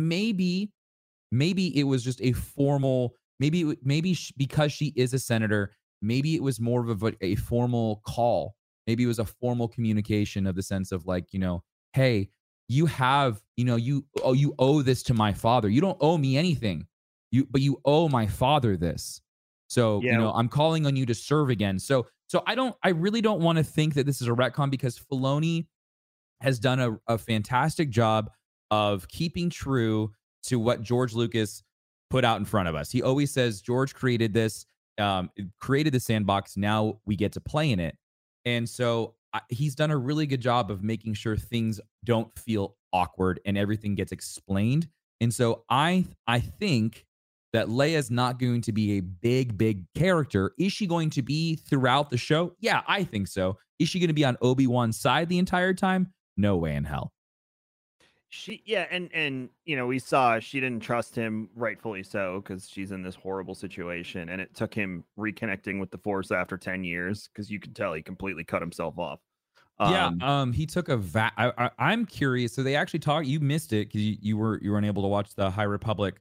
Maybe maybe it was just a formal. Maybe maybe she, because she is a senator, maybe it was more of a, a formal call. Maybe it was a formal communication of the sense of like, you know, hey, you have, you know, you oh you owe this to my father. You don't owe me anything. You, but you owe my father this. So, Yeah. you know, I'm calling on you to serve again. So, so I don't, I really don't want to think that this is a retcon because Filoni has done a, a fantastic job of keeping true to what George Lucas put out in front of us. He always says, George created this, um, created the sandbox. Now we get to play in it. And so I, he's done a really good job of making sure things don't feel awkward and everything gets explained. And so I, I think that Leia's not going to be a big, big character. Is she going to be throughout the show? Yeah, I think so. Is she going to be on Obi-Wan's side the entire time? No way in hell. She, yeah, and and you know, we saw she didn't trust him, rightfully so, because she's in this horrible situation, and it took him reconnecting with the Force after ten years, because you can tell he completely cut himself off. Um, yeah, um, he took a va- I, I, I'm curious. So they actually talked. You missed it because you, you were you weren't able to watch the High Republic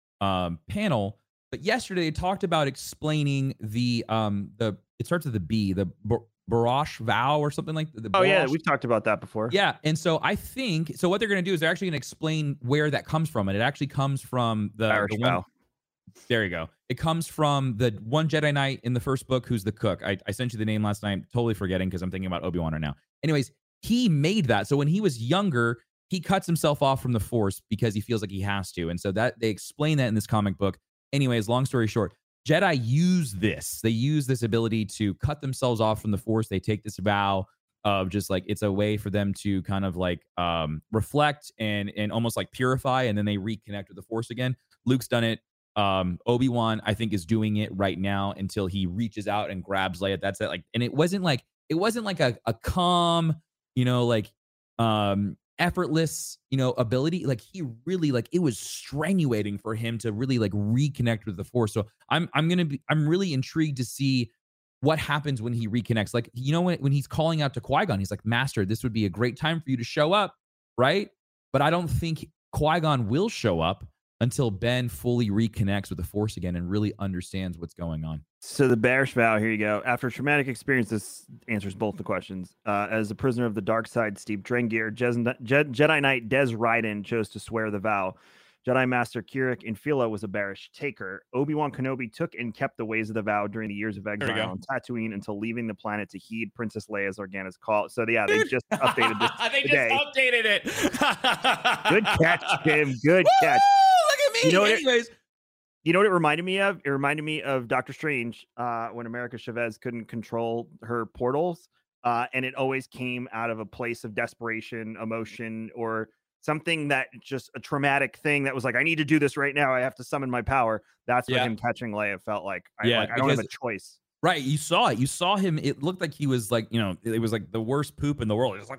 um panel, but yesterday they talked about explaining the um the it starts with the B, the Bar- Barash vow or something like that. oh yeah, we've talked about that before. Yeah, and so I think so. What they're going to do is they're actually going to explain where that comes from, and it actually comes from the, Irish the one, vow. There you go. It comes from the one Jedi Knight in the first book who's the cook. I, I sent you the name last night, totally forgetting because I'm thinking about Obi-Wan right now. Anyways, he made that. So when he was younger, he cuts himself off from the Force because he feels like he has to. And so that they explain that in this comic book. Anyways, long story short, Jedi use this. They use this ability to cut themselves off from the Force. They take this vow of just like, it's a way for them to kind of like um, reflect and and almost like purify, and then they reconnect with the Force again. Luke's done it. Um, Obi-Wan, I think, is doing it right now until he reaches out and grabs Leia. That's it. Like, and it wasn't like, it wasn't like a, a calm, you know, like, um, effortless, you know, ability. Like he really like it was strenuating for him to really like reconnect with the Force. So I'm I'm gonna be I'm really intrigued to see what happens when he reconnects. Like, you know, when when he's calling out to Qui-Gon, he's like, Master, this would be a great time for you to show up, right? But I don't think Qui-Gon will show up until Ben fully reconnects with the Force again and really understands what's going on. So the Barash vow, here you go. After traumatic experience, this answers both the questions. Uh, as a prisoner of the dark side, Steve Drengir, Jez- Je- Jedi Knight Des Ryden chose to swear the vow. Jedi Master Kirik Infila was a Barash taker. Obi-Wan Kenobi took and kept the ways of the vow during the years of exile on Tatooine until leaving the planet to heed Princess Leia's Organa's call. So yeah, they just updated this they today. just updated it. Good catch, Tim. Good Woo! catch. Look at me. You know what it- Anyways, You know what it reminded me of? It reminded me of Doctor Strange uh, when America Chavez couldn't control her portals. Uh, and it always came out of a place of desperation, emotion, or something that just a traumatic thing that was like, I need to do this right now. I have to summon my power. That's what Yeah. him catching Leia felt like. I, Yeah, like, I don't have a because- choice. right, you saw it. You saw him. It looked like he was like, you know, it was like the worst poop in the world. It was like,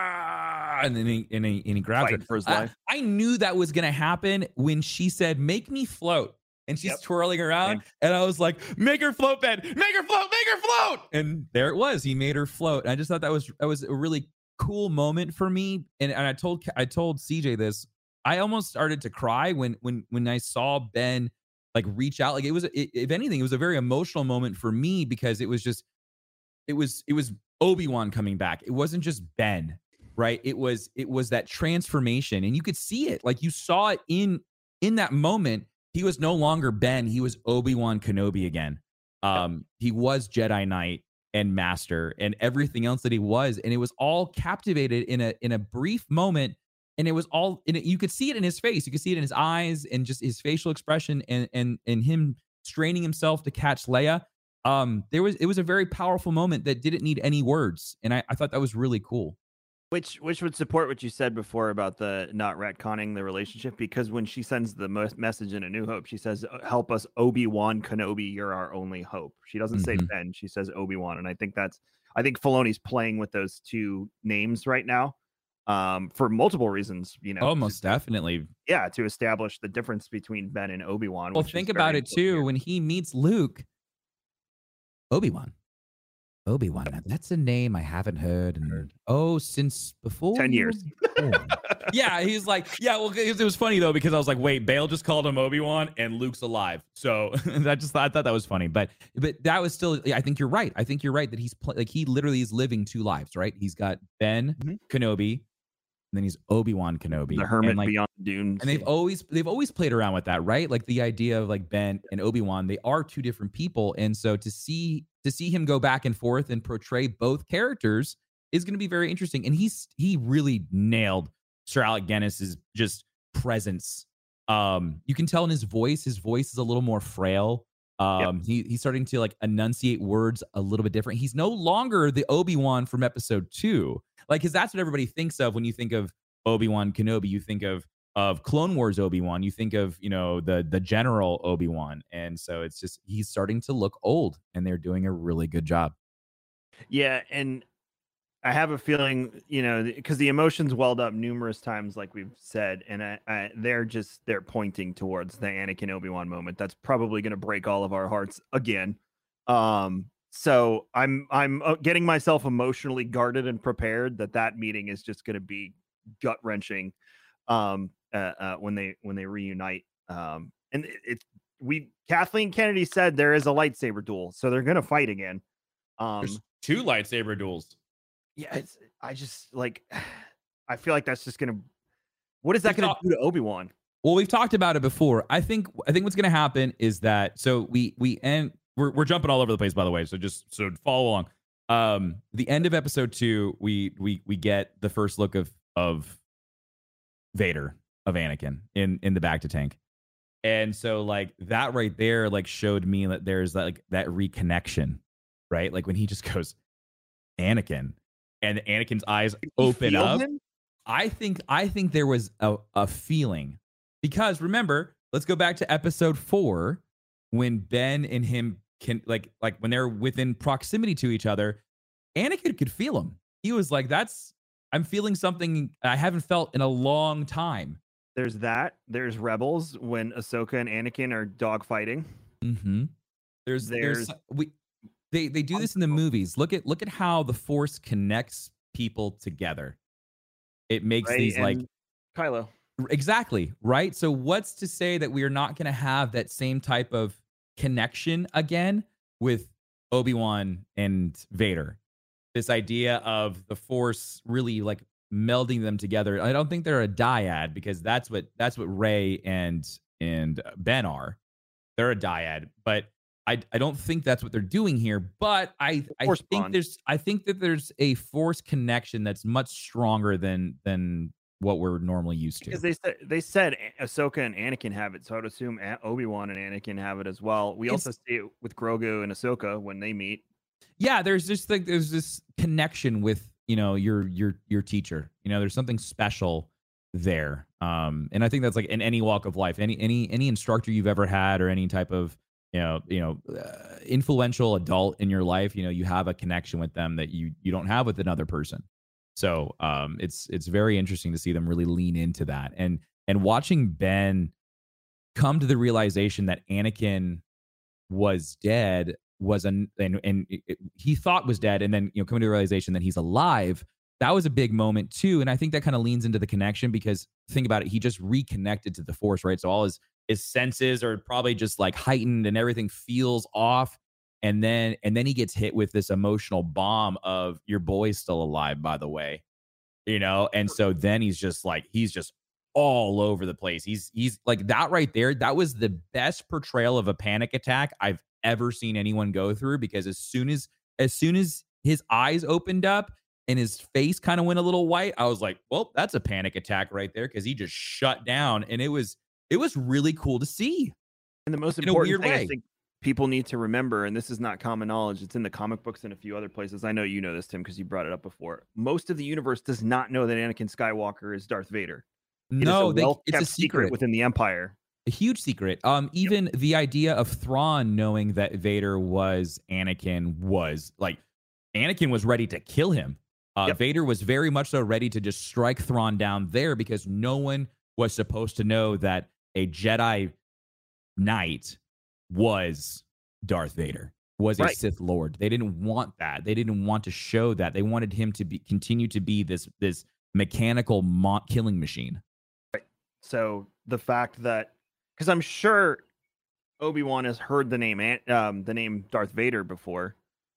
ah, and then he and he, and he grabbed Fighting her. for his I, life. I knew that was gonna happen when she said, "Make me float." and she's Yep. twirling around. Same. And I was like, make her float, Ben, make her float, make her float. And there it was. He made her float. And I just thought that was, that was a really cool moment for me. And, and I told, I told C J this, I almost started to cry when, when, when I saw Ben like reach out. Like it was, it, if anything, it was a very emotional moment for me because it was just, it was, it was Obi-Wan coming back. It wasn't just Ben, right? It was, it was that transformation, and you could see it. Like you saw it in, in that moment. He was no longer Ben. He was Obi-Wan Kenobi again. Um, he was Jedi Knight and Master and everything else that he was. And it was all captivated in a, in a brief moment. And it was all in it. You could see it in his face. You could see it in his eyes and just his facial expression and, and, and him straining himself to catch Leia. Um, there was, it was a very powerful moment that didn't need any words. And I, I thought that was really cool. Which which would support what you said before about the not retconning the relationship, because when she sends the mo- message in A New Hope, she says, "Help us, Obi-Wan Kenobi. You're our only hope." She doesn't Mm-hmm. say Ben. She says Obi-Wan, and I think that's I think Filoni's playing with those two names right now, um, for multiple reasons. You know, Oh, most definitely. yeah, to establish the difference between Ben and Obi-Wan. Well, which think is about very it too. important. When he meets Luke, Obi-Wan. Obi-Wan. Now, that's a name I haven't heard in oh since before ten you years. were born. Yeah, he's like, yeah. Well, it was funny though because I was like, wait, Bale just called him Obi-Wan and Luke's alive. So I just thought, I thought that was funny, but but that was still. I think you're right. I think you're right that he's pl- like he literally is living two lives, right? He's got Ben Mhm. Kenobi, and then he's Obi-Wan Kenobi, The Hermit and, like, Beyond the Dunes. and they've always they've always played around with that, right? Like the idea of like Ben and Obi-Wan, they are two different people, and so to see to see him go back and forth and portray both characters is going to be very interesting. And he's he really nailed Sir Alec Guinness's just presence. Um, you can tell in his voice, his voice is a little more frail. Um, he he's starting to like enunciate words a little bit different. He's no longer the Obi-Wan from episode two, like because that's what everybody thinks of when you think of Obi-Wan Kenobi. You think of of Clone Wars Obi-Wan. You think of, you know, the the General Obi-Wan, and so it's just he's starting to look old, and they're doing a really good job. Yeah, and I have a feeling, you know, because the emotions welled up numerous times, like we've said, and I, I, they're just they're pointing towards the Anakin Obi-Wan moment. That's probably going to break all of our hearts again. Um, so I'm I'm uh, getting myself emotionally guarded and prepared that that meeting is just going to be gut wrenching. Um, uh, uh, when they when they reunite, um, and it, it we Kathleen Kennedy said there is a lightsaber duel, so they're going to fight again. Um, There's two lightsaber duels. Yeah, it's, I just like, I feel like that's just gonna. What is that It's gonna not- do to Obi-Wan? Well, we've talked about it before. I think I think what's going to happen is that so we we end we're we're jumping all over the place, by the way. So just so follow along. Um, the end of episode two, we we we get the first look of of Vader, of Anakin in in the Bacta tank, and so like that right there like showed me that there's like that reconnection, right? Like when he just goes Anakin, and Anakin's eyes open Feel up. him? I think I think there was a, a feeling, because remember, let's go back to episode four when Ben and him can like like when they're within proximity to each other, Anakin could feel him. He was like, "That's I'm feeling something I haven't felt in a long time." There's that. There's Rebels when Ahsoka and Anakin are dogfighting. Mm-hmm. There's there's, There's- we they they do this in the movies. Look at look at how the Force connects people together. It makes Rey these like and Kylo. exactly right. So what's to say that we are not going to have that same type of connection again with Obi-Wan and Vader? This idea of the Force really like melding them together. I don't think they're a dyad, because that's what that's what Rey and and Ben are. They're a dyad, but I I don't think that's what they're doing here. But I I Force think bond. there's I think that there's a Force connection that's much stronger than than what we're normally used to. Because they said they said Ahsoka and Anakin have it, so I'd assume A- Obi-Wan and Anakin have it as well. We It's- also see it with Grogu and Ahsoka when they meet. Yeah, there's just like there's this connection with, you know, your your your teacher. You know, there's something special there. Um, and I think that's like in any walk of life, any any any instructor you've ever had, or any type of you know you know uh, influential adult in your life. You know, you have a connection with them that you you don't have with another person. So um, it's it's very interesting to see them really lean into that, and and watching Ben come to the realization that Anakin was dead was an and and it, it- he thought was dead, and then you know coming to the realization that he's alive. That was a big moment too, and I think that kind of leans into the connection because think about it, he just reconnected to the Force, right? So all his his senses are probably just like heightened, and everything feels off. And then and then he gets hit with this emotional bomb of your boy's still alive, by the way, you know. And so then he's just like he's just all over the place. He's he's like that right there. That was the best portrayal of a panic attack I've ever seen anyone go through, because as soon as as soon as his eyes opened up and his face kind of went a little white, I was like, well, that's a panic attack right there, because he just shut down. And it was it was really cool to see. And the most In a important weird thing way. I think people need to remember, and this is not common knowledge, it's in the comic books and a few other places. I know you know this, Tim, because you brought it up before. Most of the universe does not know that Anakin Skywalker is Darth Vader. It No, is a they, well-kept it's a secret secret. within the Empire. A huge secret. Um, even the idea of Thrawn knowing that Vader was Anakin was like, Anakin was ready to kill him. Uh, Yep. Vader was very much so ready to just strike Thrawn down there, because no one was supposed to know that a Jedi Knight was Darth Vader, was a Right. Sith Lord. They didn't want that. They didn't want to show that. They wanted him to be continue to be this this mechanical mo- killing machine. So the fact that, because I'm sure Obi-Wan has heard the name An- um the name Darth Vader before,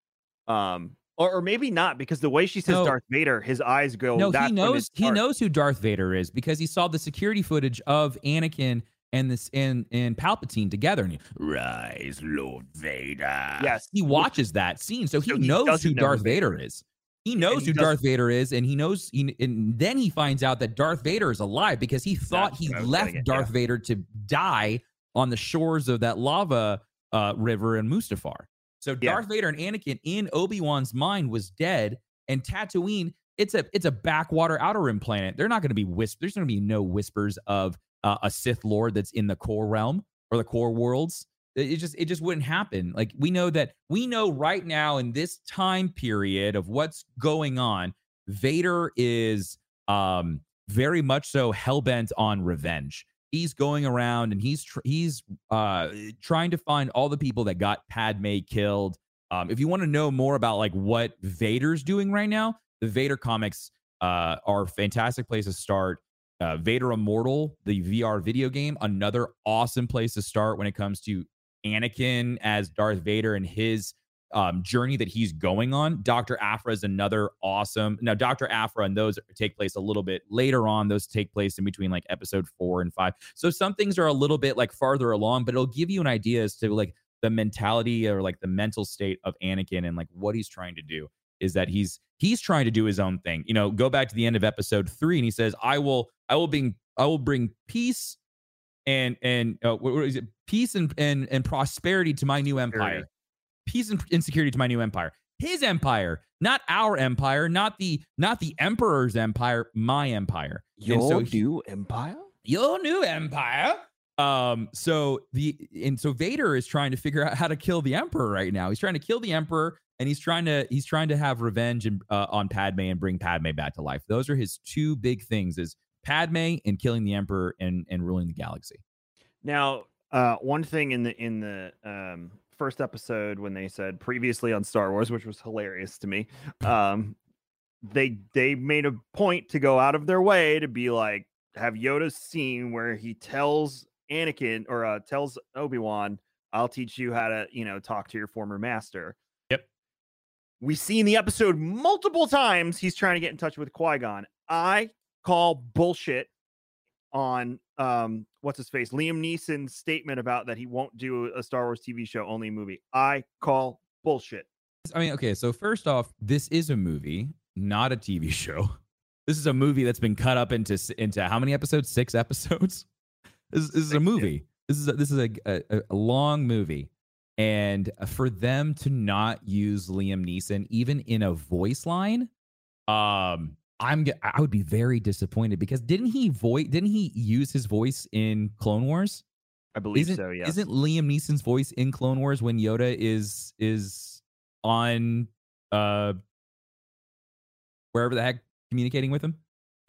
um, or, or maybe not, because the way she says No. Darth Vader, his eyes go. No, That's he when knows it's he Darth." knows who Darth Vader is, because he saw the security footage of Anakin and this and and Palpatine together, and he, rise, Lord Vader. Yes. He watches that scene, so he So he knows doesn't who know who Darth Vader Vader is. He knows he who doesn't- Darth Vader is, and he knows. He, and then he finds out that Darth Vader is alive, because he thought That's he what I was left getting at, Darth yeah. Vader to die on the shores of that lava uh, river in Mustafar. So Yeah. Darth Vader and Anakin in Obi-Wan's mind was dead, and Tatooine, it's a it's a backwater outer rim planet. They're not going to be whisp. There's going to be no whispers of uh, a Sith Lord that's in the core realm or the core worlds. It it just it just wouldn't happen. Like we know that we know right now in this time period of what's going on, Vader is um very much so hell-bent on revenge. He's going around and he's tr- he's uh trying to find all the people that got Padme killed. Um, if you want to know more about like what Vader's doing right now, the Vader comics uh, are a fantastic place to start. Uh, Vader Immortal, the V R video game, another awesome place to start when it comes to Anakin as Darth Vader and his um, journey that he's going on. Doctor Aphra is another awesome. Now, Doctor Aphra and those take place a little bit later on. Those take place in between like episode four and five. So some things are a little bit like farther along, but it'll give you an idea as to like the mentality or like the mental state of Anakin and like what he's trying to do. Is that he's he's trying to do his own thing. You know, go back to the end of episode three, and he says, "I will, I will bring, I will bring peace and and uh, what, what is it? Peace and and and prosperity to my new empire. Peace and insecurity to my new empire. His empire, not our empire, not the not the emperor's empire, my empire. And so he- new empire. your new empire." Um, so the and so Vader is trying to figure out how to kill the Emperor right now. He's trying to kill the Emperor, and he's trying to he's trying to have revenge and, uh, on Padme and bring Padme back to life. Those are his two big things: is Padme and killing the Emperor and and ruling the galaxy. Now, uh, one thing in the in the um, first episode when they said previously on Star Wars, which was hilarious to me, um, they they made a point to go out of their way to be like have Yoda's scene where he tells Anakin or uh, tells Obi-Wan, "I'll teach you how to you know talk to your former master." Yep. We see in the episode multiple times he's trying to get in touch with Qui-Gon. I call bullshit on um what's his face Liam Neeson's statement about that he won't do a Star Wars T V show, only a movie. I call bullshit. I mean, okay. So first off, this is a movie, not a T V show. This is a movie that's been cut up into into how many episodes? Six episodes. This, this is a movie. This is a, this is a, a, a long movie, and for them to not use Liam Neeson even in a voice line, um, I'm ge- I would be very disappointed, because didn't he voice didn't he use his voice in Clone Wars? I believe Isn't, so. Yes. Isn't Liam Neeson's voice in Clone Wars when Yoda is is on uh wherever the heck communicating with him?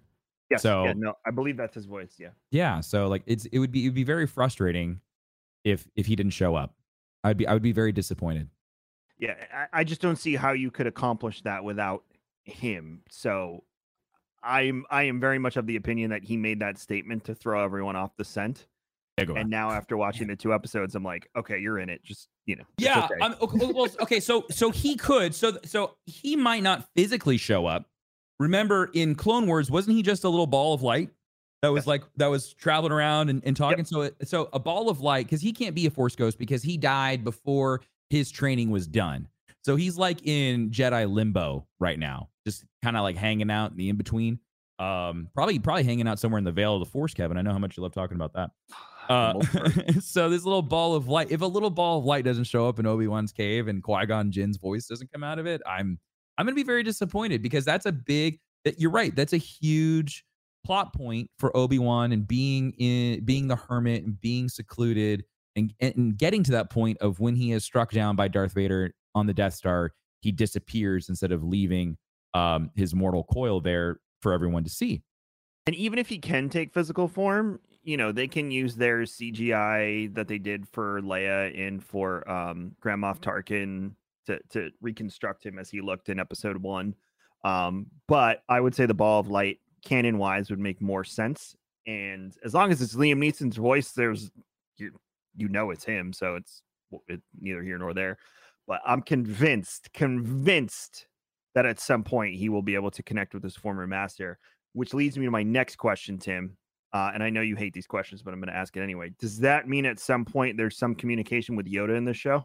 Yes. So yeah, no, I believe that's his voice. Yeah. yeah, so like it's it would be it would be very frustrating if if he didn't show up. I'd be I would be very disappointed. Yeah, I, I just don't see how you could accomplish that without him. So I'm I am very much of the opinion that he made that statement to throw everyone off the scent. Yeah, go on. And now after watching the two episodes, I'm like, okay, you're in it. Just you know, it's Yeah, okay. I'm, okay, well, okay, so so he could, so so he might not physically show up. Remember, in Clone Wars, wasn't he just a little ball of light that was Yes. like that was traveling around and, and talking? Yep. So it, so a ball of light, because he can't be a Force ghost because he died before his training was done. So he's like in Jedi limbo right now, just kind of like hanging out in the in between. Um, probably probably hanging out somewhere in the Veil of the Force, Kevin. I know how much you love talking about that. Uh, so this little ball of light, if a little ball of light doesn't show up in Obi-Wan's cave and Qui-Gon Jinn's voice doesn't come out of it, I'm I'm gonna be very disappointed because that's a big. That you're right. That's a huge plot point for Obi-Wan and being in being the hermit and being secluded and and getting to that point of when he is struck down by Darth Vader on the Death Star, he disappears instead of leaving um, his mortal coil there for everyone to see. And even if he can take physical form, you know, they can use their C G I that they did for Leia and for um, Grand Moff Tarkin to to reconstruct him as he looked in Episode One. Um, but I would say the ball of light, canon wise, would make more sense. And as long as it's Liam Neeson's voice, there's you you know it's him, so it's, it's neither here nor there. But I'm convinced, convinced that at some point he will be able to connect with his former master. Which leads me to my next question, Tim. Uh, and I know you hate these questions, but I'm going to ask it anyway. Does that mean at some point there's some communication with Yoda in the show?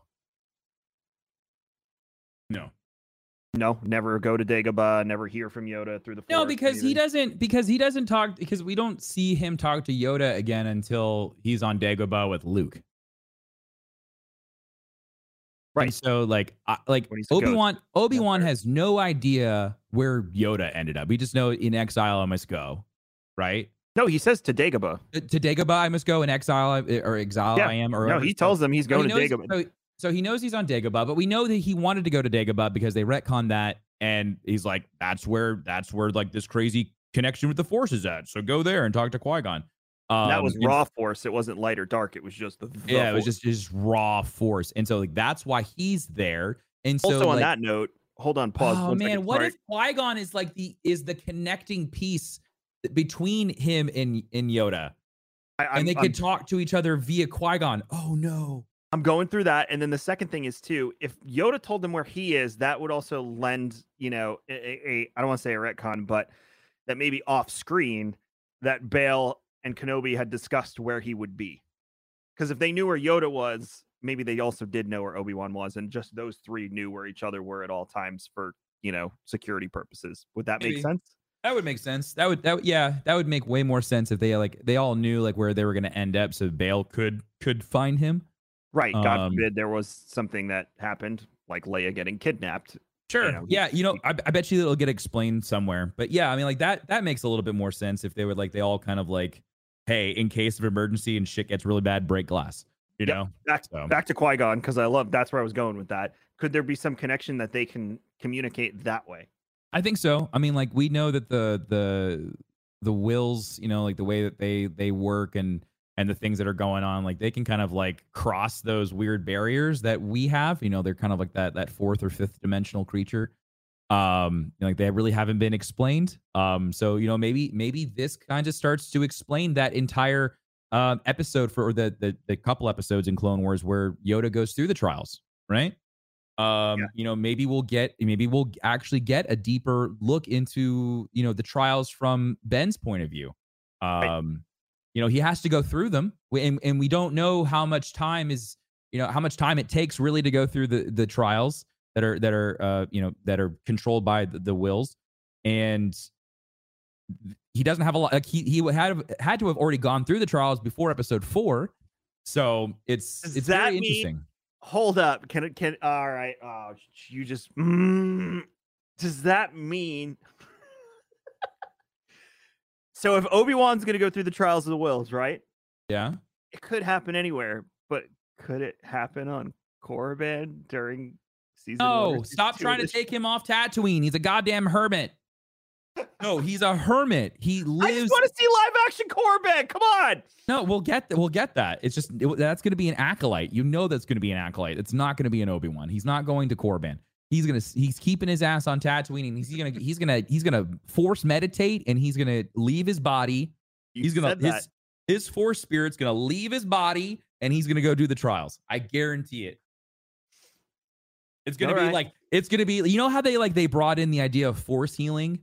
No. No, never go to Dagobah, never hear from Yoda through the Force. No, because he anything? doesn't because he doesn't talk because we don't see him talk to Yoda again until he's on Dagobah with Luke. Right. And so like I, like When he's a Obi-Wan ghost. Obi-Wan fair. has no idea where Yoda ended up. We just know in exile I must go, right? No, he says to Dagobah. To, to Dagobah I must go, in exile I- or exile Yeah. I am. Or No, whatever he it's tells called. them he's So going he to knows- Dagobah. So, so he knows he's on Dagobah, but we know that he wanted to go to Dagobah because they retconned that, and he's like, that's where that's where like this crazy connection with the Force is at. So go there and talk to Qui-Gon. Um, that was and- raw Force. It wasn't light or dark. It was just the, the yeah, it was Force. just just raw Force, and so like that's why he's there. And so Also, on like, that note, hold on, pause. oh one man, second, what sorry. if Qui-Gon is like the is the connecting piece between him and and Yoda, I, I'm, and they I'm- could talk to each other via Qui-Gon? Oh no. I'm going through that, and then the second thing is too, if Yoda told them where he is, that would also lend, you know, a, a, a I don't want to say a retcon, but that maybe off screen that Bail and Kenobi had discussed where he would be. Because if they knew where Yoda was, maybe they also did know where Obi-Wan was, and just those three knew where each other were at all times for, you know, security purposes. Would that make Maybe. sense? That would make sense. That would that would- yeah, that would make way more sense if they like they all knew like where they were going to end up, so Bail could could find him. Right. God Um, forbid there was something that happened, like Leia getting kidnapped. Sure. You know, yeah. You know, I, I bet you it'll get explained somewhere. But yeah, I mean, like that that makes a little bit more sense if they would like they all kind of like, hey, in case of emergency and shit gets really bad, break glass. You Yep. know. Back, So. back to Qui-Gon, because I love that's where I was going with that. Could there be some connection that they can communicate that way? I think so. I mean, like we know that the the the wills, you know, like the way that they they work and and the things that are going on, like they can kind of like cross those weird barriers that we have. You know, they're kind of like that that fourth or fifth dimensional creature. Um, you know, like they really haven't been explained. Um, so you know, maybe maybe this kind of starts to explain that entire um episode for or the the the couple episodes in Clone Wars where Yoda goes through the trials, right? Um, Yeah. you know, maybe we'll get maybe we'll actually get a deeper look into, you know, the trials from Ben's point of view. Um, Right. you know, he has to go through them, We- and and we don't know how much time is, you know, how much time it takes really to go through the the trials that are that are uh you know that are controlled by the, the wills, and he doesn't have a lot. Like he he had had to have already gone through the trials before episode four, so it's Does it's that very mean- interesting. Hold up. Can it can all right. Oh, you just mm, does that mean so if Obi-Wan's gonna go through the trials of the wills, right? Yeah. It could happen anywhere, but could it happen on Korriban during season one or No, season stop two trying of to this take him off Tatooine. He's a goddamn hermit. No, he's a hermit. He I lives. just want to see live action Corbin. Come on. No, we'll get th- we'll get that. It's just it, that's going to be an acolyte. You know that's going to be an acolyte. It's not going to be an Obi-Wan. He's not going to Corbin. He's gonna he's keeping his ass on Tatooine, and he's gonna he's gonna he's gonna force meditate, and he's gonna leave his body. You he's gonna said that. his his force spirit's gonna leave his body, and he's gonna go do the trials. I guarantee it. It's gonna All be right. like it's gonna be. You know how they like they brought in the idea of force healing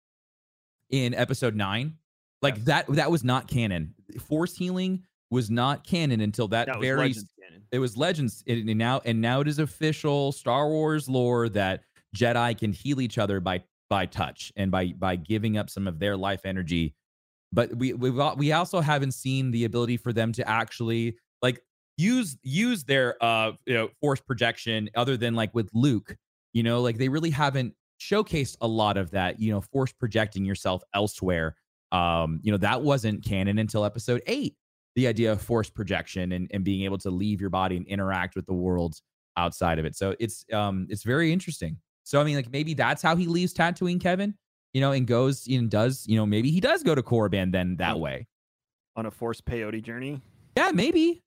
in episode nine? Like Yes. that that was not canon. Force healing was not canon until that, That was very Legends canon. it was Legends, and and now and now it is official Star Wars lore that Jedi can heal each other by by touch and by by giving up some of their life energy. But we we we also haven't seen the ability for them to actually like use use their uh you know force projection other than like with Luke. You know, like they really haven't showcased a lot of that. You know, force projecting yourself elsewhere. Um, you know, that wasn't canon until episode eight. The idea of force projection and, and being able to leave your body and interact with the world outside of it. So it's um it's very interesting. So I mean, like maybe that's how he leaves Tatooine, Kevin, you know, and goes and does, you know, maybe he does go to Korriban then that way. On a forced peyote journey. Yeah, maybe.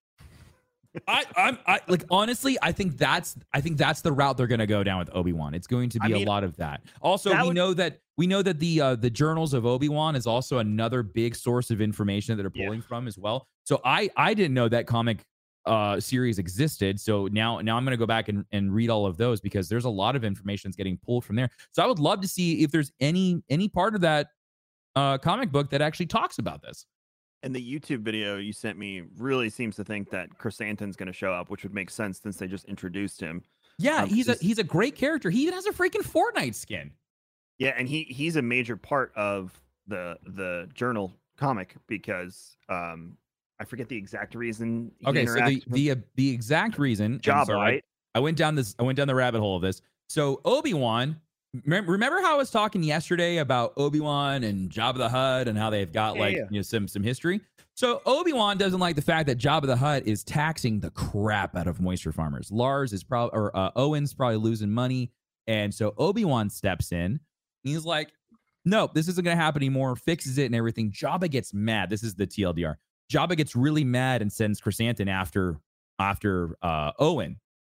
I I'm I like honestly, I think that's I think that's the route they're gonna go down with Obi-Wan. It's going to be I mean, a lot of that. Also, that we would- know that we know that the uh the journals of Obi-Wan is also another big source of information that they're Yeah. pulling from as well. So I I didn't know that comic uh series existed. So now now I'm gonna go back and, and read all of those because there's a lot of information that's getting pulled from there. So I would love to see if there's any any part of that uh comic book that actually talks about this. And the YouTube video you sent me really seems to think that Chrysanthemum's going to show up, which would make sense since they just introduced him. Yeah, Um, he's a he's- he's a great character. He even has a freaking Fortnite skin. Yeah, and he he's a major part of the the journal comic because um I forget the exact reason. He Okay, so the interacts with the uh, the exact reason and Jabba, so I- right? I went down this I went down the rabbit hole of this. So Obi-Wan, remember, remember how I was talking yesterday about Obi-Wan and Jabba the Hutt and how they've got Yeah, like yeah. you know some some history. So Obi-Wan doesn't like the fact that Jabba the Hutt is taxing the crap out of moisture farmers. Lars is probably or uh, Owen's probably losing money, and so Obi-Wan steps in. He's like, "No, this isn't going to happen anymore." Fixes it and everything. Jabba gets mad. This is the T L D R. Jabba gets really mad and sends Chrysanthemum after after uh, Owen.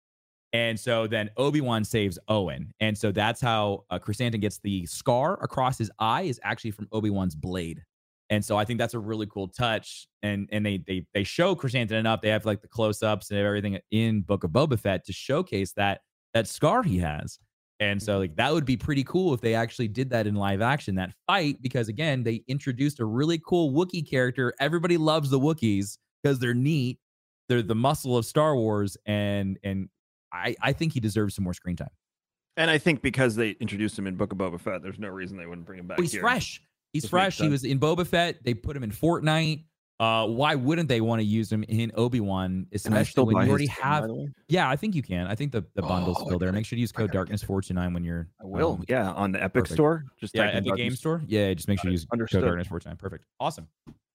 And so then Obi-Wan saves Owen. And so that's how uh, Chrysanthemum gets the scar across his eye is actually from Obi-Wan's blade. And so I think that's a really cool touch. And and they they they show Chrysanthemum enough. They have like the close-ups and everything in Book of Boba Fett to showcase that that scar he has. And so like that would be pretty cool if they actually did that in live action, that fight, because again, they introduced a really cool Wookiee character. Everybody loves the Wookiees because they're neat. They're the muscle of Star Wars. And and I, I think he deserves some more screen time. And I think because they introduced him in Book of Boba Fett, there's no reason they wouldn't bring him back. Oh, he's here. fresh. He's This fresh. makes He sense. was in Boba Fett. They put him in Fortnite. Uh, why wouldn't they want to use him in Obi-Wan, Can I especially still when buy you his already skin, by have? the way? Yeah, I think you can. I think the, the bundle's Oh, still there. I Make sure to use I code gotta get Darkness four two nine when you're. I will. um, Yeah, on the Epic perfect. Store. Just Yeah, type in Epic Darkness- Game Store. Yeah, just make sure to use Understood. code Darkness four two nine. Perfect. Awesome.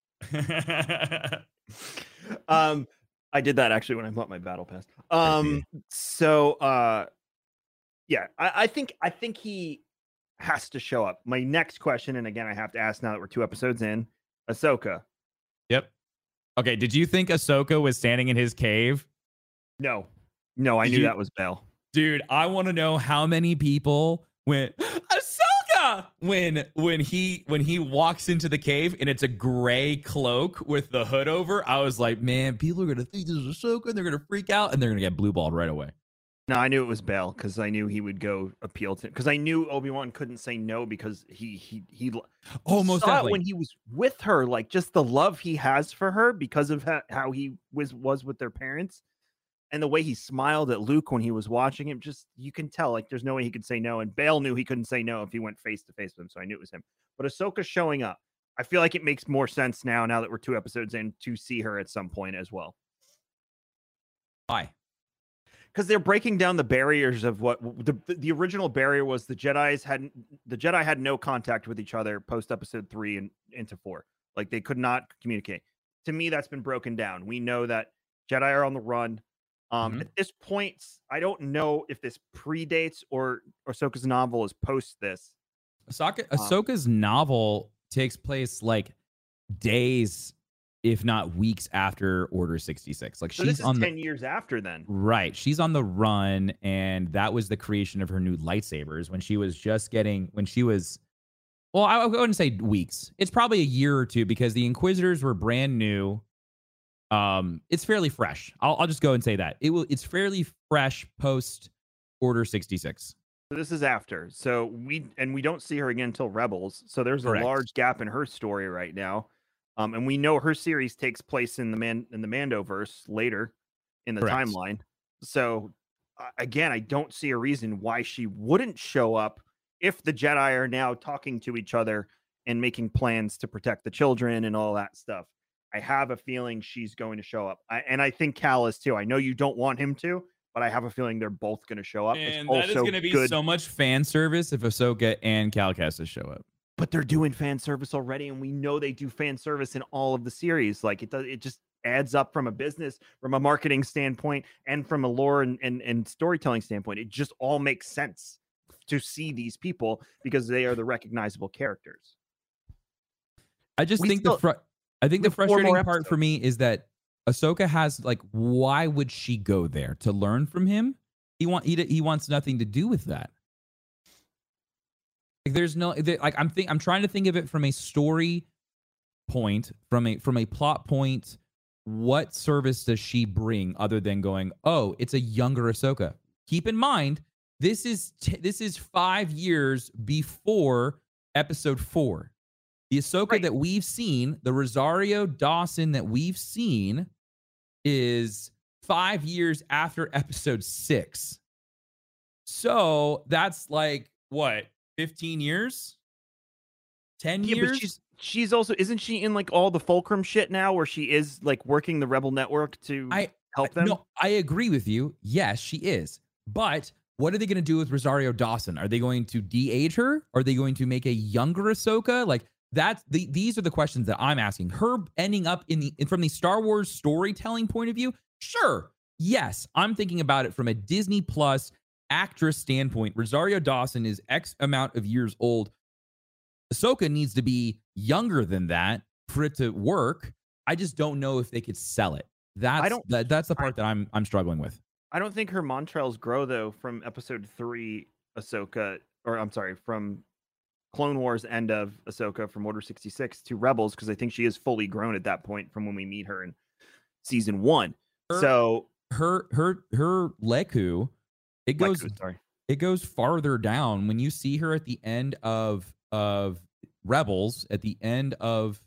um I did that actually when I bought my battle pass. Um so uh yeah, I, I think I think he has to show up. My next question, and again I have to ask now that we're two episodes in, Ahsoka. Yep. Okay. Did you think Ahsoka was standing in his cave? No. No, I Did knew you- that was Belle. Dude, I want to know how many people went Ahsoka when when he when he walks into the cave and it's a gray cloak with the hood over. I was like, man, people are gonna think this is Ahsoka and they're gonna freak out and they're gonna get blue balled right away. No, I knew it was Belle because I knew he would go appeal to because I knew Obi-Wan couldn't say no because he he he Oh, you most saw it definitely. when he was with her, like just the love he has for her because of ha- how he was was with their parents and the way he smiled at Luke when he was watching him. Just you can tell, like there's no way he could say no. And Bale knew he couldn't say no if he went face to face with him, so I knew it was him. But Ahsoka showing up, I feel like it makes more sense now. Now that we're two episodes in, to see her at some point as well. Why? Because they're breaking down the barriers of what the the original barrier was. The Jedi's hadn't the Jedi had no contact with each other post episode three and into four. Like they could not communicate. To me, that's been broken down. We know that Jedi are on the run. Um, Mhm. At this point, I don't know if this predates or or Ahsoka's novel is post this. Ahsoka, Um, Ahsoka's novel takes place like days, if not weeks after Order sixty-six. Like so she's this is on ten the years after then. right. She's on the run, and that was the creation of her new lightsabers when she was just getting when she was. Well, I, I wouldn't say weeks. It's probably a year or two because the Inquisitors were brand new. Um, it's fairly fresh. I'll, I'll just go and say that it will. It's fairly fresh post Order sixty-six. So this is after. So we and we don't see her again until Rebels. So there's Correct. a large gap in her story right now. Um, and we know her series takes place in the man in the Mandoverse later in the Correct. timeline. So uh, again, I don't see a reason why she wouldn't show up if the Jedi are now talking to each other and making plans to protect the children and all that stuff. I have a feeling she's going to show up. I, and I think Cal is too. I know you don't want him to, but I have a feeling they're both going to show up. And it's that is also going to be good, so much fan service if Ahsoka and Cal Kestis show up. but they're doing fan service already, and we know they do fan service in all of the series. Like it does, it just adds up from a business, from a marketing standpoint, and from a lore and, and, and storytelling standpoint. It just all makes sense to see these people because they are the recognizable characters. I just We think still- the fr- I think the we have four more frustrating part for episodes. me is that Ahsoka has like, why would she go there to learn from him? He want he he wants nothing to do with that. Like, there's no there, like I'm think I'm trying to think of it from a story point, from a from a plot point. What service does she bring other than going, oh, it's a younger Ahsoka? Keep in mind, this is t- this is five years before Episode Four. The Ahsoka Right. that we've seen, the Rosario Dawson that we've seen, is five years after Episode Six. So that's like what, fifteen years, ten Yeah, years. but she's she's also isn't she in like all the Fulcrum shit now, where she is like working the Rebel Network to I help I- them? No, I agree with you. Yes, she is. But what are they going to do with Rosario Dawson? Are they going to de-age her? Are they going to make a younger Ahsoka? Like that's the these are the questions that I'm asking. Her ending up in the from the Star Wars storytelling point of view, sure. Yes, I'm thinking about it from a Disney Plus actress standpoint. Rosario Dawson is X amount of years old. Ahsoka needs to be younger than that for it to work. I just don't know if they could sell it. That's don't- that, that's the part I- that I'm I'm struggling with. I don't think her Montrells grow though from Episode Three Ahsoka, or I'm sorry, from Clone Wars end of Ahsoka from Order sixty-six to Rebels, because I think she is fully grown at that point from when we meet her in Season One. Her- so Her her her Leku, it goes Leku, sorry. it goes farther down when you see her at the end of of Rebels, at the end of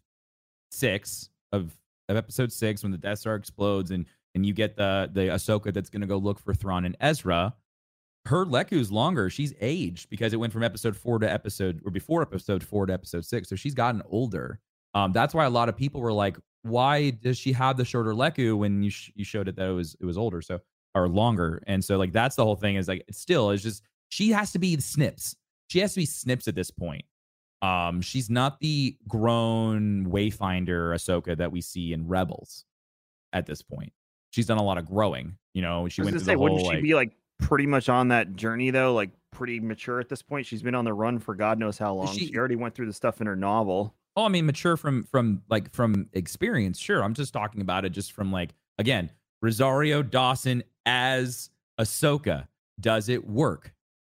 six of, of episode six, when the Death Star explodes and and you get the the Ahsoka that's going to go look for Thrawn and Ezra. Her Leku's longer. She's aged because it went from episode four to episode or before episode four to episode six. So she's gotten older. Um, that's why a lot of people were like, "Why does she have the shorter Leku when you sh- you showed it that it was it was older so or longer?" And so like that's the whole thing is like it's still it's just she has to be the Snips. She has to be Snips at this point. Um, she's not the grown Wayfinder Ahsoka that we see in Rebels at this point. She's done a lot of growing. You know, she I was went gonna through say, the wouldn't whole she like, be like pretty much on that journey though, like pretty mature at this point? She's been on the run for God knows how long. She- She, already went through the stuff in her novel. oh, I mean, mature from from like from experience. Sure, I'm just talking about it just from like again, Rosario Dawson as Ahsoka. Does it work?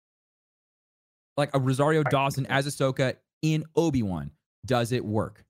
Like a Rosario Dawson as Ahsoka in Obi-Wan. Does it work?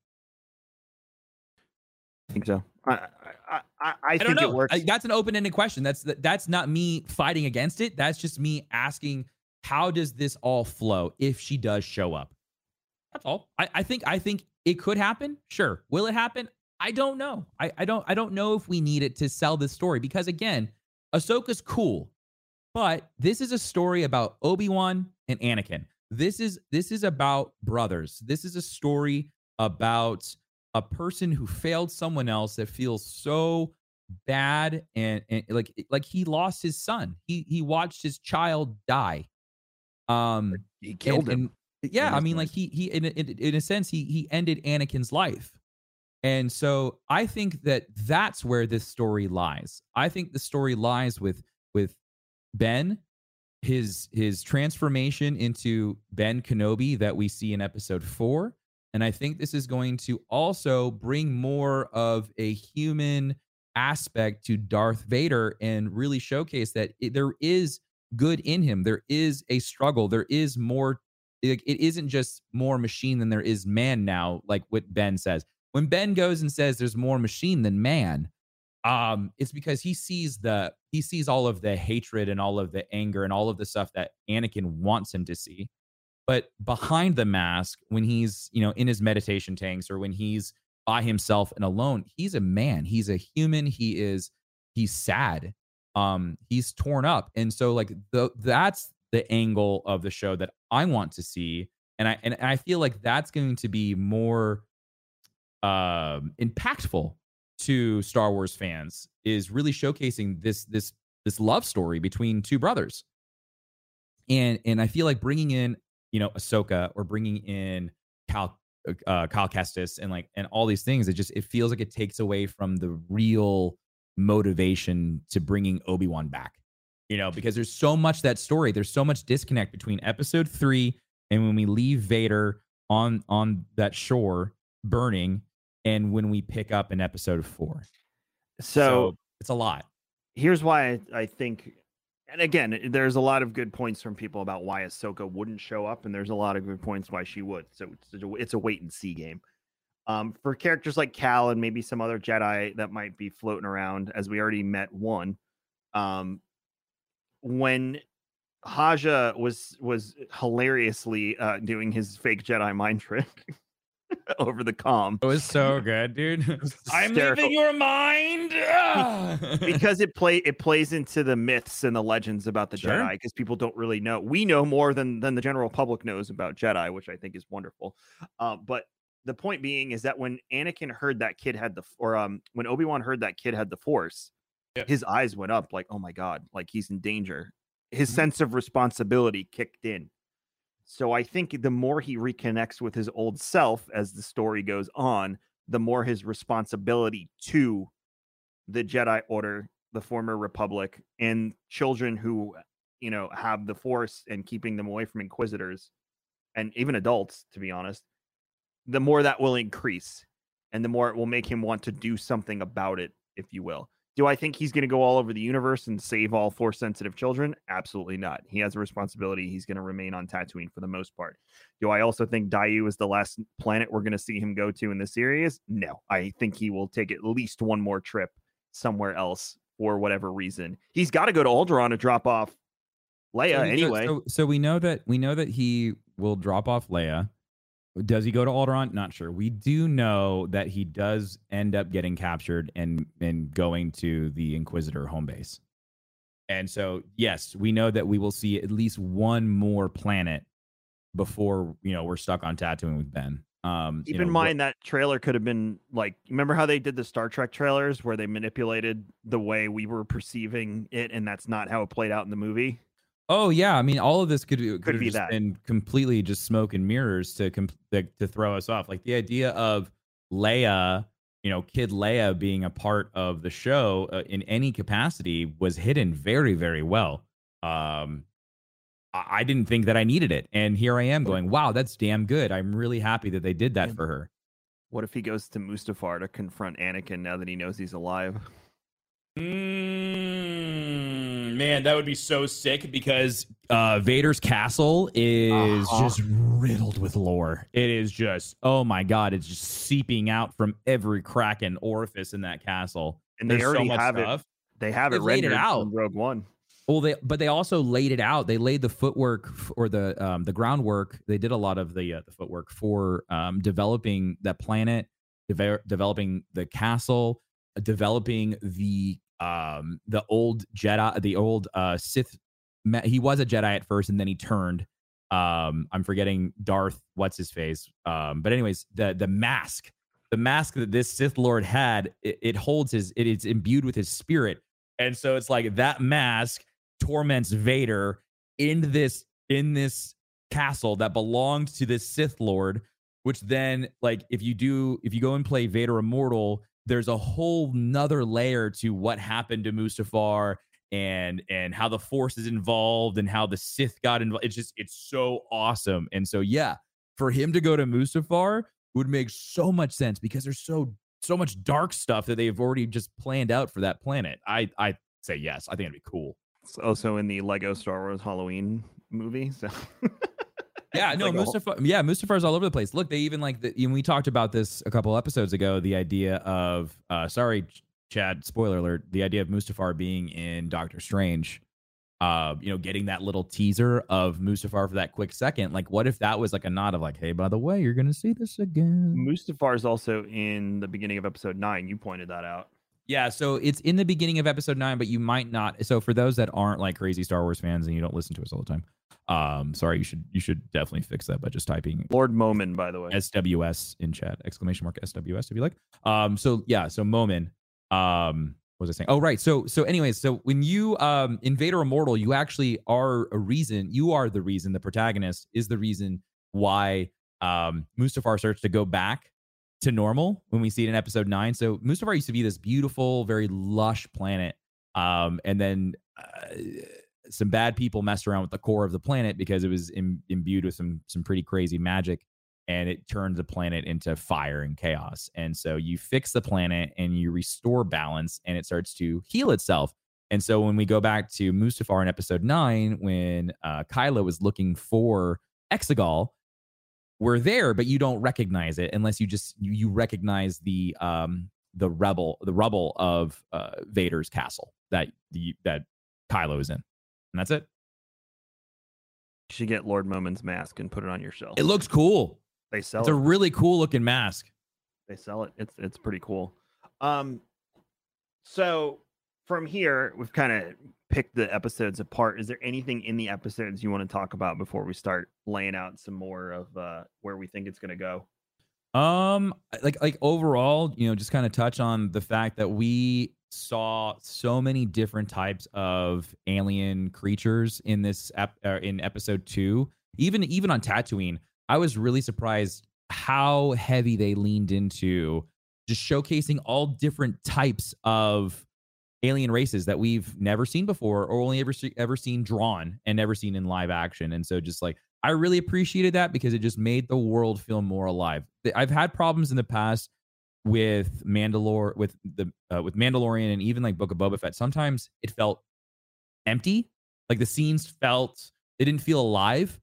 I think so. I I I, I, I I think don't know. it works. I- that's an open-ended question. That's that's not me fighting against it. That's just me asking, how does this all flow if she does show up? That's all. I, I think I think it could happen. Sure. Will it happen? I don't know. I, I don't I don't know if we need it to sell this story because again, Ahsoka's cool, but this is a story about Obi-Wan and Anakin. This is this is about brothers. This is a story about a person who failed someone else that feels so bad and, and like like he lost his son. He he watched his child die. Um, He killed and- him. and- yeah, in I his mean, like voice. he he in a, in, in a sense he he ended Anakin's life, and so I think that that's where this story lies. I think the story lies with with Ben, his his transformation into Ben Kenobi that we see in episode four. And I think this is going to also bring more of a human aspect to Darth Vader and really showcase that it, there is good in him. There is a struggle. There is more. It, it isn't just more machine than there is man now, like what Ben says. When Ben goes and says there's more machine than man, um, it's because he sees the he sees all of the hatred and all of the anger and all of the stuff that Anakin wants him to see. But behind the mask, when he's, you know, in his meditation tanks or when he's by himself and alone, he's a man. He's a human. He is, he's sad. Um, he's torn up. And so like the that's the angle of the show that I want to see. And I and I feel like that's going to be more um impactful to Star Wars fans, is really showcasing this this this love story between two brothers. And and I feel like bringing in, you know, Ahsoka or bringing in Cal, uh, Cal Kestis and like, and all these things, it just, it feels like it takes away from the real motivation to bringing Obi-Wan back, you know, because there's so much that story. There's so much disconnect between episode three and when we leave Vader on, on that shore burning and when we pick up in episode four. So, so it's a lot. Here's why I, I think, and again, there's a lot of good points from people about why Ahsoka wouldn't show up, and there's a lot of good points why she would. So it's a, it's a wait and see game. Um, for characters like Cal and maybe some other Jedi that might be floating around, as we already met one, um, when Haja was was hilariously uh, doing his fake Jedi mind trick over the comm. It was so good, dude. I'm leaving your mind because it play it plays into the myths and the legends about the Sure. Jedi, because people don't really know. We know more than than the general public knows about Jedi, which I think is wonderful. Uh, but the point being is that when Anakin heard that kid had the, or um, when Obi-Wan heard that kid had the Force, Yep. his eyes went up like, oh my God, like he's in danger. His Mhm. sense of responsibility kicked in. So I think the more he reconnects with his old self as the story goes on, the more his responsibility to the Jedi Order, the former Republic, and children who, you know, have the Force and keeping them away from Inquisitors, and even adults, to be honest, the more that will increase and the more it will make him want to do something about it, if you will. Do I think he's going to go all over the universe and save all Force sensitive children? Absolutely not. He has a responsibility. He's going to remain on Tatooine for the most part. Do I also think Daiyu is the last planet we're going to see him go to in the series? No. I think he will take at least one more trip somewhere else for whatever reason. He's got to go to Alderaan to drop off Leia So he goes- anyway. So, so we know that we know that he will drop off Leia. Does he go to Alderaan? Not sure. We do know that he does end up getting captured and and going to the Inquisitor home base. And so, yes, we know that we will see at least one more planet before, you know, we're stuck on Tatooine with Ben. Um, Keep you know, in mind that trailer could have been like, remember how they did the Star Trek trailers where they manipulated the way we were perceiving it, and that's not how it played out in the movie? Oh yeah, I mean, all of this could could, Could have be just that. been completely just smoke and mirrors to com- like, to throw us off. Like the idea of Leia, you know, kid Leia being a part of the show uh, in any capacity was hidden very, very well. Um, I-, I didn't think that I needed it, and here I am going, wow, that's damn good. I'm really happy that they did that Yeah. for her. What if he goes to Mustafar to confront Anakin now that he knows he's alive? Mm, man, that would be so sick because uh, Vader's castle is Uh-huh. just riddled with lore. It is just, oh my God, it's just seeping out from every crack and orifice in that castle. And they There's already so much have stuff. it. They have They it laid it rendered out. in Rogue One. Well, they but they also laid it out. They laid the footwork f- or the um, the groundwork. They did a lot of the uh, the footwork for um, developing that planet, deve- developing the castle, uh, developing the um the old Jedi, the old uh Sith. ma- He was a Jedi at first, and then he turned. Um, I'm forgetting Darth. What's his face? Um, but anyways, the the mask, the mask that this Sith Lord had, it, it holds his. It is imbued with his spirit, and so it's like that mask torments Vader in this in this castle that belonged to this Sith Lord, which then, like, if you do if you go and play Vader Immortal, there's a whole nother layer to what happened to Mustafar and and how the Force is involved and how the Sith got involved. It's just it's so awesome. And so yeah, for him to go to Mustafar would make so much sense because there's so so much dark stuff that they've already just planned out for that planet. I I say yes. I think it'd be cool. It's also in the Lego Star Wars Halloween movie. So yeah, no, like Mustafar. Yeah, Mustafar's all over the place. Look, they even like the, you know, we talked about this a couple episodes ago. The idea of uh, sorry, Chad, spoiler alert. The idea of Mustafar being in Doctor Strange. Uh, you know, getting that little teaser of Mustafar for that quick second. Like, what if that was like a nod of like, hey, by the way, you're gonna see this again. Mustafar is also in the beginning of episode nine. You pointed that out. Yeah, so it's in the beginning of episode nine, but you might not. So for those that aren't like crazy Star Wars fans and you don't listen to us all the time, um, sorry, you should you should definitely fix that by just typing Lord Momin, by the way, S W S in chat, exclamation mark S W S if you like. Um, so yeah, so Momin, um, what was I saying? Oh right, so so anyways, so when you um in Vader Immortal, you actually are a reason. You are the reason. The protagonist is the reason why um Mustafar starts to go back to normal when we see it in episode nine. So Mustafar used to be this beautiful, very lush planet. Um, and then uh, some bad people messed around with the core of the planet because it was Im- imbued with some some pretty crazy magic, and it turned the planet into fire and chaos. And so you fix the planet and you restore balance, and it starts to heal itself. And so when we go back to Mustafar in episode nine, when uh, Kylo was looking for Exegol, we're there, but you don't recognize it unless you just you, you recognize the um the rebel the rubble of uh, Vader's castle that the that Kylo is in, and that's it. You should get Lord Momin's mask and put it on your shelf. It looks cool. They sell it's it. a really cool looking mask. They sell it. It's it's pretty cool. Um, so from here, we've kind of picked the episodes apart. Is there anything in the episodes you want to talk about before we start laying out some more of uh, where we think it's going to go? Um, like like overall, you know, just kind of touch on the fact that we saw so many different types of alien creatures in this ep- uh, in episode two. Even even on Tatooine, I was really surprised how heavy they leaned into just showcasing all different types of alien races that we've never seen before or only ever see, ever seen drawn and never seen in live action. And so just like I really appreciated that because it just made the world feel more alive. I've had problems in the past with Mandalore with the uh, with Mandalorian and even like Book of Boba Fett. Sometimes it felt empty. Like the scenes felt they didn't feel alive.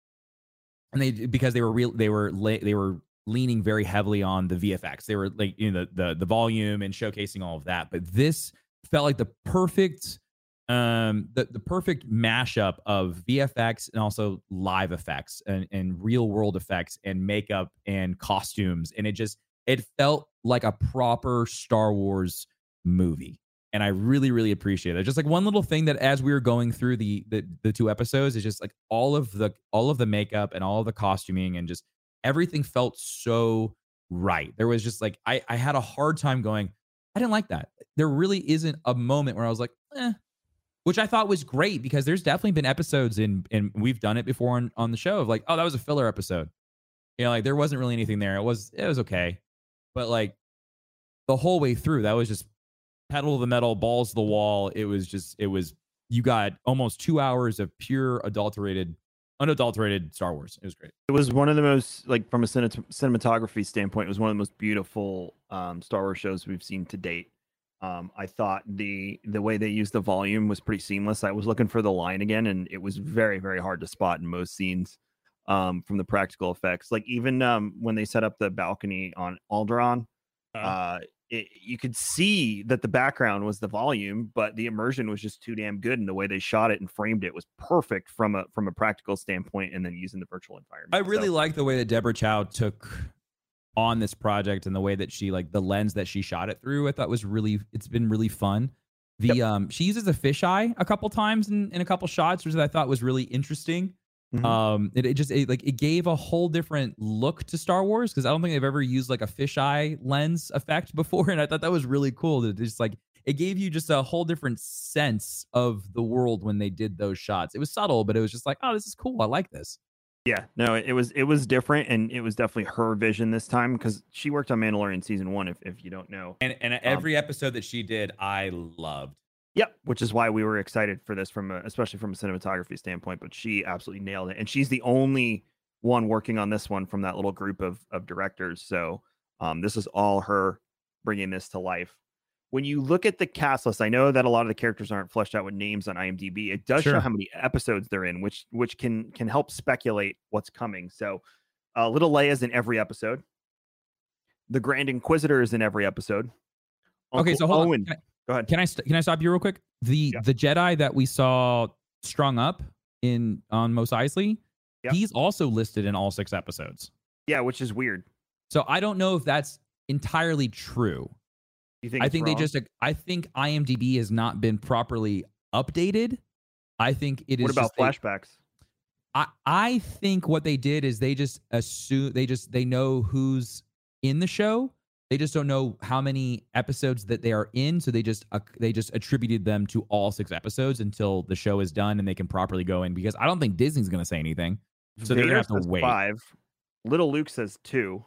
And they because they were real they were they were leaning very heavily on the V F X. They were like, you know, the the, the volume and showcasing all of that. But this felt like the perfect um the, the perfect mashup of V F X and also live effects and, and real world effects and makeup and costumes. And it just it felt like a proper Star Wars movie. And I really, really appreciate it. Just like one little thing that as we were going through the the, the two episodes is just like all of the all of the makeup and all of the costuming and just everything felt so right. There was just like I, I had a hard time going, I didn't like that. There really isn't a moment where I was like, eh, which I thought was great because there's definitely been episodes in, and we've done it before on, on the show of like, oh, that was a filler episode. You know, like there wasn't really anything there. It was, it was okay. But like the whole way through, that was just pedal to the metal, balls to the wall. It was just, it was, you got almost two hours of pure adulterated, unadulterated Star Wars. It was great. It was one of the most, like from a cine- cinematography standpoint, it was one of the most beautiful um, Star Wars shows we've seen to date. Um, I thought the the way they used the volume was pretty seamless. I was looking for the line again, and it was very, very hard to spot in most scenes um, from the practical effects. Like even um, when they set up the balcony on Alderaan, uh-huh. uh, it, you could see that the background was the volume, but the immersion was just too damn good, and the way they shot it and framed it was perfect from a from a practical standpoint. And then using the virtual environment, I really so, like the way that Deborah Chow took on this project and the way that she like the lens that she shot it through. I thought was really, it's been really fun. The yep. um she uses a fisheye a couple times in, in a couple shots, which I thought was really interesting. Mm-hmm. Um it, it just it, like it gave a whole different look to Star Wars because I don't think they've ever used like a fisheye lens effect before, and I thought that was really cool. That just like it gave you just a whole different sense of the world when they did those shots. It was subtle, but it was just like, oh, this is cool. I like this. Yeah, no, it was it was different, and it was definitely her vision this time because she worked on Mandalorian season one. If if you don't know, and and every um, episode that she did, I loved. Yep, which is why we were excited for this from a, especially from a cinematography standpoint, but she absolutely nailed it. And she's the only one working on this one from that little group of of directors. So um, this is all her bringing this to life. When you look at the cast list, I know that a lot of the characters aren't fleshed out with names on IMDb. It does Sure. show how many episodes they're in, which which can can help speculate what's coming. So uh, Little Leia's in every episode. The Grand Inquisitor is in every episode. Okay, Uncle so hold Owen, on. Can I, go ahead. can I st- can I stop you real quick? The Yeah. the Jedi that we saw strung up in on Mos Eisley, Yep. he's also listed in all six episodes. Yeah, which is weird. So I don't know if that's entirely true. You think I it's think wrong? they just I think IMDb has not been properly updated. I think it is. What about just they- flashbacks? I I think what they did is they just assume they just they know who's in the show. They just don't know how many episodes that they are in, so they just uh, they just attributed them to all six episodes until the show is done and they can properly go in. Because I don't think Disney's going to say anything, so they're Vader going to have to says wait. Five. Little Luke says two.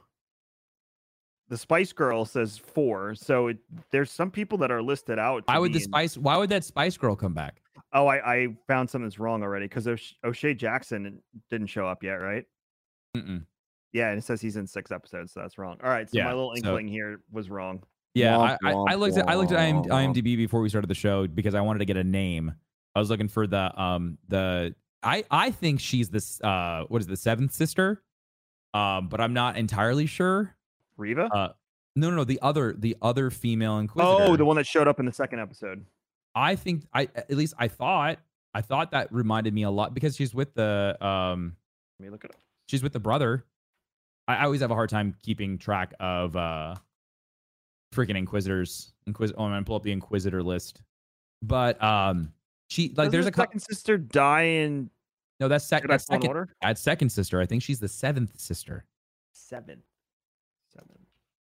The Spice Girl says four. So it, there's some people that are listed out. to Why would be the in- Spice? Why would that Spice Girl come back? Oh, I, I found something that's wrong already because O'Sh- O'Shea Jackson didn't show up yet, right? Mm-mm. Yeah, and it says he's in six episodes, so that's wrong. All right, so Yeah, my little so- inkling here was wrong. Yeah, Womp, I, I, I womp, looked at I looked at IM, womp. IMDb before we started the show because I wanted to get a name. I was looking for the um the I I think she's this uh what is it, the seventh sister, um but I'm not entirely sure. Reva? Uh, no, no, no, the other the other female inquisitor. oh, the one that showed up in the second episode. I think I at least I thought I thought that reminded me a lot because she's with the um Let me look it up. she's with the brother. I, I always have a hard time keeping track of uh freaking inquisitors. Inquis- oh, I'm gonna pull up the inquisitor list. But um she like Doesn't there's the a cou- second sister die in no that's sec- Jedi that's Fallen second Order? that's second sister. I think she's the seventh sister. Seven. Seven.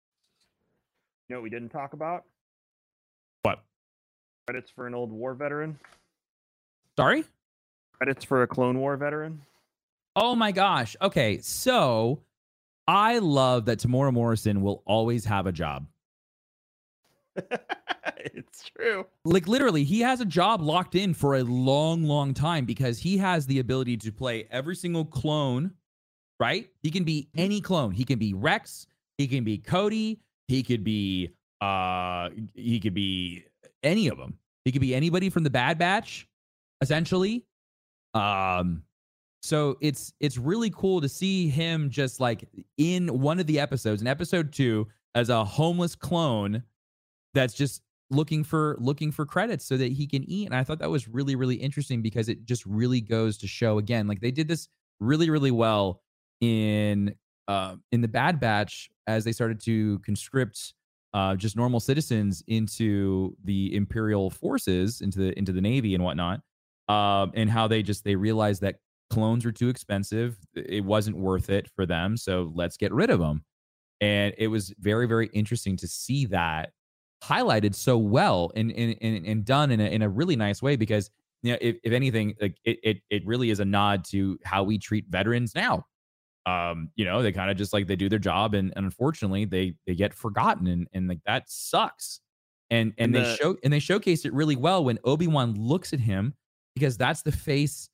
You know what we didn't talk about? What? Credits for an old war veteran. Sorry? Credits for a Clone War veteran. Oh my gosh. Okay, so I love that Tamora Morrison will always have a job. It's true. Like literally, he has a job locked in for a long, long time because he has the ability to play every single clone, right? He can be any clone. He can be Rex, he can be Cody, he could be uh he could be any of them. He could be anybody from the Bad Batch, essentially. Um so it's it's really cool to see him just like in one of the episodes, in episode two, as a homeless clone that's just looking for looking for credits so that he can eat. And I thought that was really, really interesting because it just really goes to show again, like they did this really, really well in uh, in the Bad Batch as they started to conscript uh, just normal citizens into the Imperial forces, into the into the Navy and whatnot, um, and how they just they realized that clones were too expensive. It wasn't worth it for them, so let's get rid of them. And it was very, very interesting to see that highlighted so well and and, and, and done in a, in a really nice way because you know if, if anything like it, it it really is a nod to how we treat veterans now. Um you know they kind of just like they do their job and, and unfortunately they they get forgotten and and like that sucks and and, And they the- show and they showcase it really well when Obi-Wan looks at him because that's the face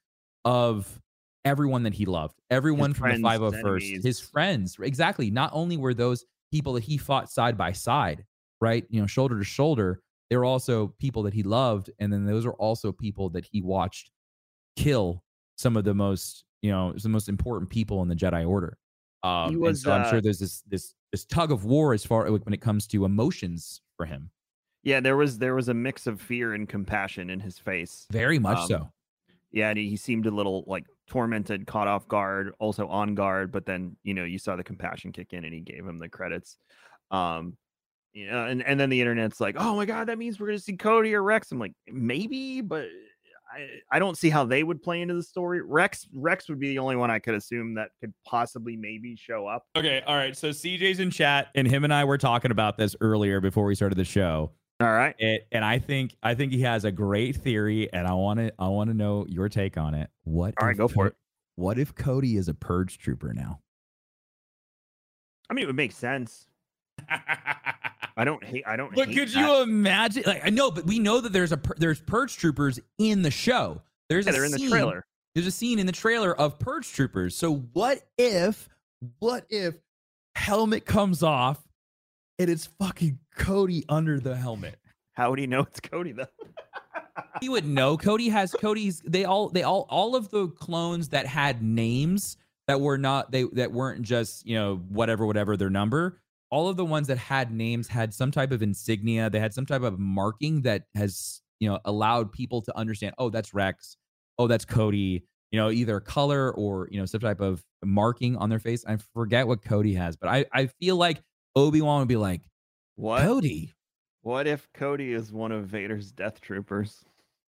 of everyone that he loved, everyone from the friends, five oh his first, enemies. his friends. Exactly. Not only were those people that he fought side by side, right? You know, shoulder to shoulder. They were also people that he loved. And then those are also people that he watched kill some of the most, you know, the most important people in the Jedi Order. Um, He and was, so I'm uh, sure there's this, this, this tug of war as far like when it comes to emotions for him. Yeah, there was there was a mix of fear and compassion in his face. Very much Um, so. Yeah, and he, he seemed a little like tormented, caught off guard, also on guard. But then you know you saw the compassion kick in, and he gave him the credits. Um, you know, and and then the internet's like, oh my god, that means we're gonna see Cody or Rex. I'm like, maybe, but I I don't see how they would play into the story. Rex Rex would be the only one I could assume that could possibly maybe show up. Okay. All right. So C J's in chat and him and I were talking about this earlier before we started the show. All right. It, and I think I think he has a great theory, and I want to I want to know your take on it. What? All right, if go for Co- it. What if Cody is a purge trooper now? I mean, it would make sense. I don't hate. I don't. But hate could that. you imagine? Like, I know, but we know that there's a pur- there's Purge Troopers in the show. There's Yeah, a they're in scene, the trailer. There's a scene in the trailer of Purge Troopers. So what if, what if helmet comes off and it's fucking Cody under the helmet? How would he know it's Cody though? He would know. Cody has Cody's. They all they all all of the clones that had names that were not they that weren't just you know whatever whatever their number. All of the ones that had names had some type of insignia. They had some type of marking that has, you know, allowed people to understand, oh, that's Rex. Oh, that's Cody. You know, either color or, you know, some type of marking on their face. I forget what Cody has, but I, I feel like Obi-Wan would be like, What? Cody. What if Cody is one of Vader's Death Troopers?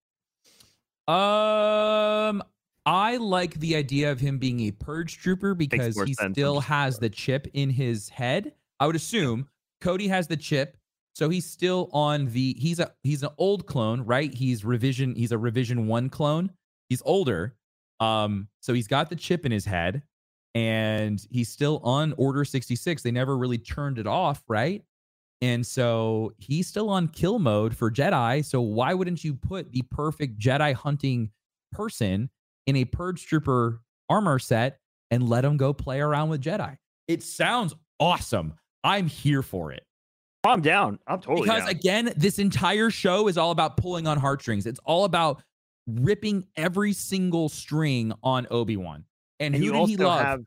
Um, I like the idea of him being a Purge Trooper because more he sense. still has the chip in his head. I would assume Cody has the chip, so he's still on the. He's a he's an old clone, right? He's revision. He's a revision one clone. He's older, um. So he's got the chip in his head, and he's still on Order sixty-six. They never really turned it off, right? And so he's still on kill mode for Jedi. So why wouldn't you put the perfect Jedi hunting person in a Purge Trooper armor set and let him go play around with Jedi? It sounds awesome. I'm here for it. I'm down. I'm totally because down. again, this entire show is all about pulling on heartstrings. It's all about ripping every single string on Obi-Wan. And, And who you did also he love? have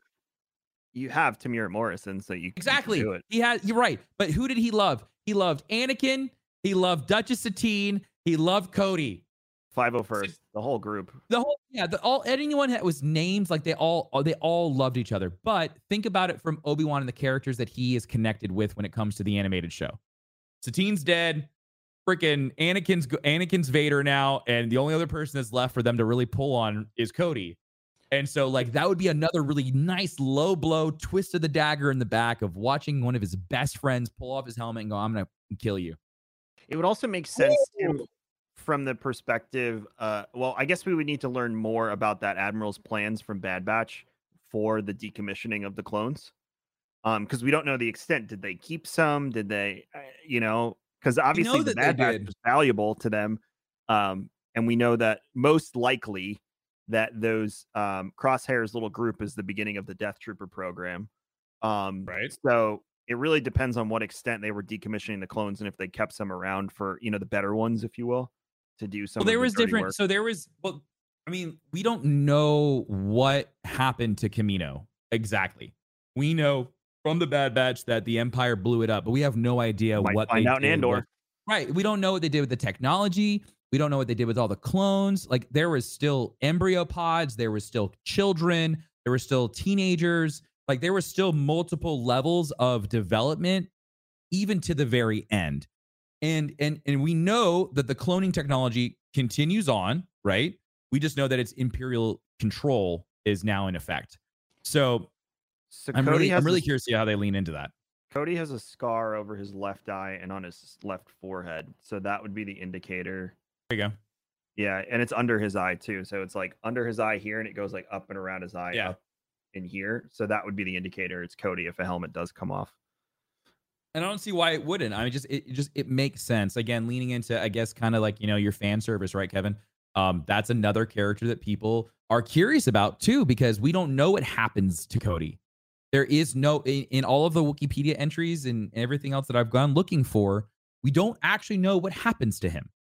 you have Tamir Morrison, so you can, Exactly. you can do it. He had you're right. But who did he love? He loved Anakin, he loved Duchess Satine, he loved Cody. five oh first, the whole group. The whole yeah, the all anyone that was names, like they all they all loved each other. But think about it from Obi-Wan and the characters that he is connected with when it comes to the animated show. Satine's dead. Freaking Anakin's Anakin's Vader now, and the only other person that's left for them to really pull on is Cody. And so, like, that would be another really nice low blow, twist of the dagger in the back of watching one of his best friends pull off his helmet and go, I'm going to kill you. It would also make sense too, from the perspective, uh, well, I guess we would need to learn more about that Admiral's plans from Bad Batch for the decommissioning of the clones. Um, because we don't know the extent. Did they keep some? Did they, uh, you know, because obviously the Bad Batch was valuable to them. Um, and we know that most likely that those um, Crosshairs little group is the beginning of the Death Trooper program. Um, right. So it really depends on what extent they were decommissioning the clones and if they kept some around for, you know, the better ones, if you will, to do some. Well, there of the was dirty different. work. So there was, well, I mean, we don't know what happened to Kamino exactly. We know from the Bad Batch that the Empire blew it up, but we have no idea Might what find they out in did Andor. with- Right. We don't know what they did with the technology. We don't know what they did with all the clones. Like, there was still embryo pods. There was still children. There were still teenagers. Like, there were still multiple levels of development, even to the very end. And and and we know that the cloning technology continues on, right? We just know that its Imperial control is now in effect. So, So I'm Cody really has I'm really a- curious to see how they lean into that. Cody has a scar over his left eye and on his left forehead. So that would be the indicator. There you go. Yeah, and it's under his eye too. So it's like under his eye here, and it goes like up and around his eye, Yeah. up in here. So that would be the indicator. It's Cody if a helmet does come off. And I don't see why it wouldn't. I mean, just it it just it makes sense. Again, leaning into, I guess, kind of like, you know, your fan service, right, Kevin? Um, that's another character that people are curious about too, because we don't know what happens to Cody. There is no in, in all of the Wikipedia entries and everything else that I've gone looking for, we don't actually know what happens to him.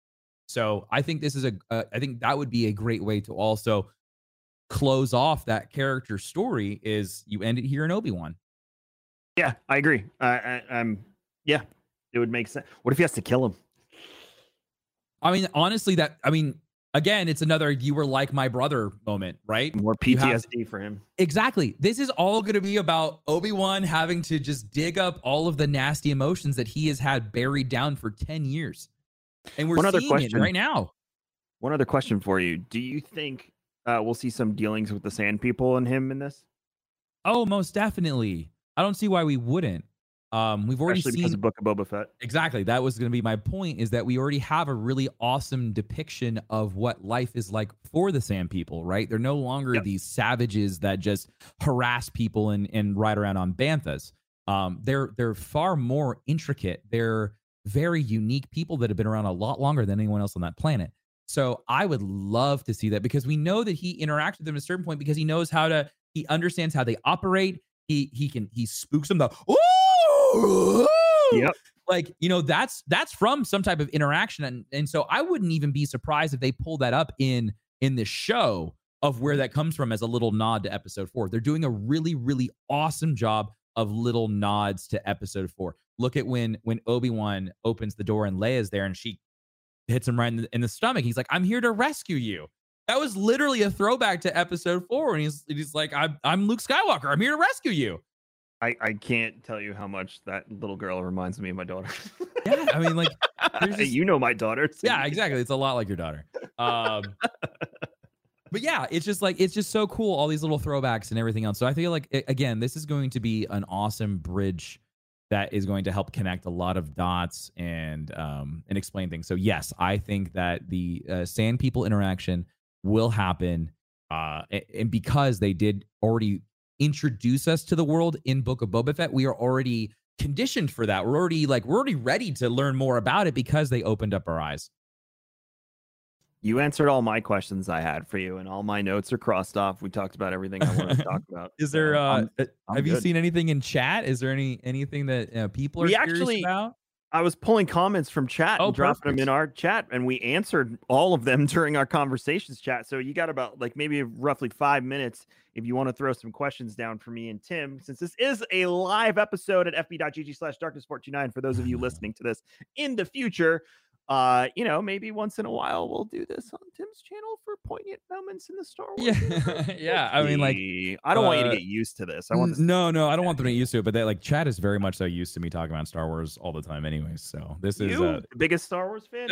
So I think this is a, uh, I think that would be a great way to also close off that character story. Is you end it here in Obi-Wan. Yeah, I agree. I, I, I'm. Yeah, it would make sense. What if he has to kill him? I mean, honestly, that I mean, again, it's another "you were like my brother" moment, right? More You have- P T S D for him. Exactly. This is all going to be about Obi-Wan having to just dig up all of the nasty emotions that he has had buried down for ten years. And we're One other seeing it question. right now. One other question for you: do you think uh, we'll see some dealings with the Sand People and him in this? Oh, most definitely. I don't see why we wouldn't. Um, we've already Especially because seen of Book of Boba Fett. exactly. That was going to be my point, is that we already have a really awesome depiction of what life is like for the Sand People, right? They're no longer Yep. these savages that just harass people and, and ride around on banthas. Um, they're they're far more intricate. They're very unique people that have been around a lot longer than anyone else on that planet. So I would love to see that because we know that he interacts with them at a certain point because he knows how to, he understands how they operate. He he can, he spooks them the, ooh, Yep. like, you know, that's, that's from some type of interaction. And, and so I wouldn't even be surprised if they pull that up in, in this show of where that comes from as a little nod to episode four. They're doing a really, really awesome job of little nods to episode four. Look at when, when Obi-Wan opens the door and Leia's there and she hits him right in the, in the stomach. He's like, I'm here to rescue you. That was literally a throwback to episode four. And he's, he's like, I'm, I'm Luke Skywalker. I'm here to rescue you. I, I can't tell you how much that little girl reminds me of my daughter. Yeah, I mean, like, just, you know my daughter. So yeah, exactly. It's a lot like your daughter. Um, but yeah, it's just like, it's just so cool. All these little throwbacks and everything else. So I feel like, again, this is going to be an awesome bridge that is going to help connect a lot of dots and um, and explain things. So yes, I think that the uh, Sand People interaction will happen, uh, and because they did already introduce us to the world in Book of Boba Fett, we are already conditioned for that. We're already like we're already ready to learn more about it because they opened up our eyes. You answered all my questions I had for you, and all my notes are crossed off. We talked about everything I wanted to talk about. Is there? So, Uh, I'm, I'm have good. you seen anything in chat? Is there any anything that uh, people are We curious actually- about? I was pulling comments from chat Oh, and dropping perfect. them in our chat, and we answered all of them during our conversations chat. So you got about like maybe roughly five minutes if you want to throw some questions down for me and Tim, since this is a live episode at fb.gg slash darkness four two nine for those of you listening to this in the future. Uh, you know, maybe once in a while we'll do this on Tim's channel for poignant moments in the Star Wars. Yeah, universe. yeah. I mean, like, See, I don't want you to uh, get used to this. I want this no, no, I don't want them to get used to it, but they like Chad is very much so used to me talking about Star Wars all the time, anyways. So this is you, uh, the biggest Star Wars fan.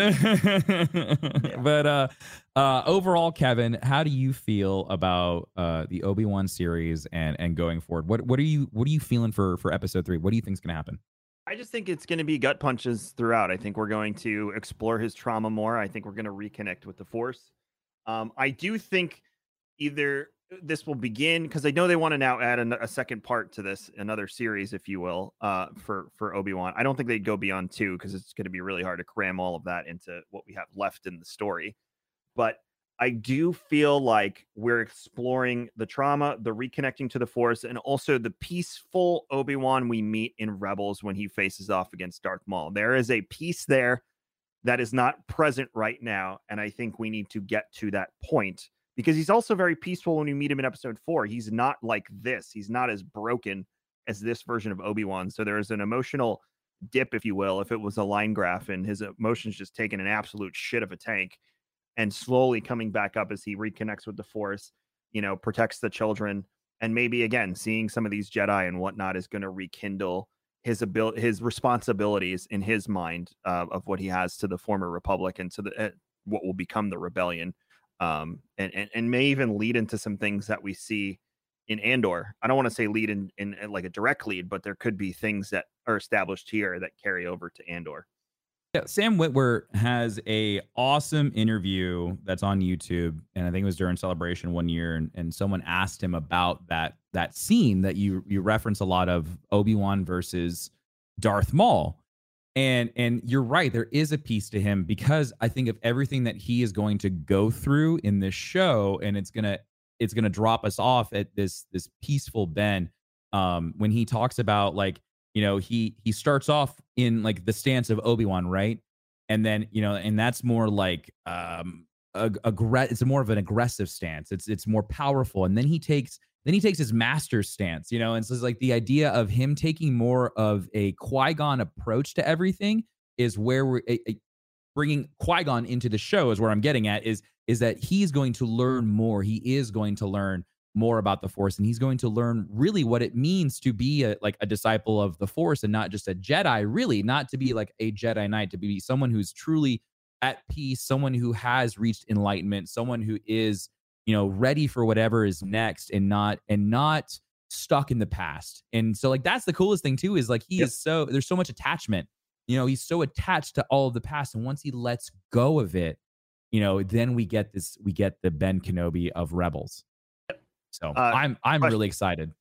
but uh, uh, overall, Kevin, how do you feel about uh the Obi-Wan series and and going forward? What what are you what are you feeling for for episode three? What do you think is gonna happen? I just think it's going to be gut punches throughout. I think we're going to explore his trauma more. I think we're going to reconnect with the Force. Um, I do think either this will begin because I know they want to now add an, a second part to this, another series, if you will, uh, for for Obi-Wan. I don't think they'd go beyond two because it's going to be really hard to cram all of that into what we have left in the story. But I do feel like we're exploring the trauma, the reconnecting to the Force, and also the peaceful Obi-Wan we meet in Rebels when he faces off against Darth Maul. There is a piece there that is not present right now, and I think we need to get to that point because he's also very peaceful when we meet him in episode four. He's not like this. He's not as broken as this version of Obi-Wan. So there is an emotional dip, if you will, if it was a line graph and his emotions just taking an absolute shit of a tank and slowly coming back up as he reconnects with the Force, you know, protects the children. And maybe, again, seeing some of these Jedi and whatnot is going to rekindle his ability, his responsibilities in his mind uh, of what he has to the former Republic and to the uh, what will become the rebellion. Um, and, and, and may even lead into some things that we see in Andor. I don't want to say lead in, in, in like a direct lead, but there could be things that are established here that carry over to Andor. Yeah, Sam Witwer has a awesome interview that's on YouTube, and I think it was during Celebration one year, and, and someone asked him about that that scene that you you reference a lot of, Obi-Wan versus Darth Maul. And and you're right, there is a piece to him because I think of everything that he is going to go through in this show, and it's gonna it's gonna drop us off at this this peaceful Ben. Um, when he talks about like, you know, he he starts off in like the stance of Obi-Wan, right? And then, you know, and that's more like um ag- aggr- it's more of an aggressive stance. It's it's more powerful. And then he takes then he takes his master stance, you know, and so it's like the idea of him taking more of a Qui-Gon approach to everything is where we're a, a, bringing Qui-Gon into the show is where I'm getting at is is that he's going to learn more. He is going to learn more about the Force, and he's going to learn really what it means to be a, like a disciple of the Force and not just a Jedi, really not to be like a Jedi Knight, to be someone who's truly at peace, someone who has reached enlightenment, someone who is, you know, ready for whatever is next and not, and not stuck in the past. And so like, that's the coolest thing too, is like, he Yep. is so, there's so much attachment, you know, he's so attached to all of the past. And once he lets go of it, you know, then we get this, we get the Ben Kenobi of Rebels. So Uh, I'm I'm question. really excited.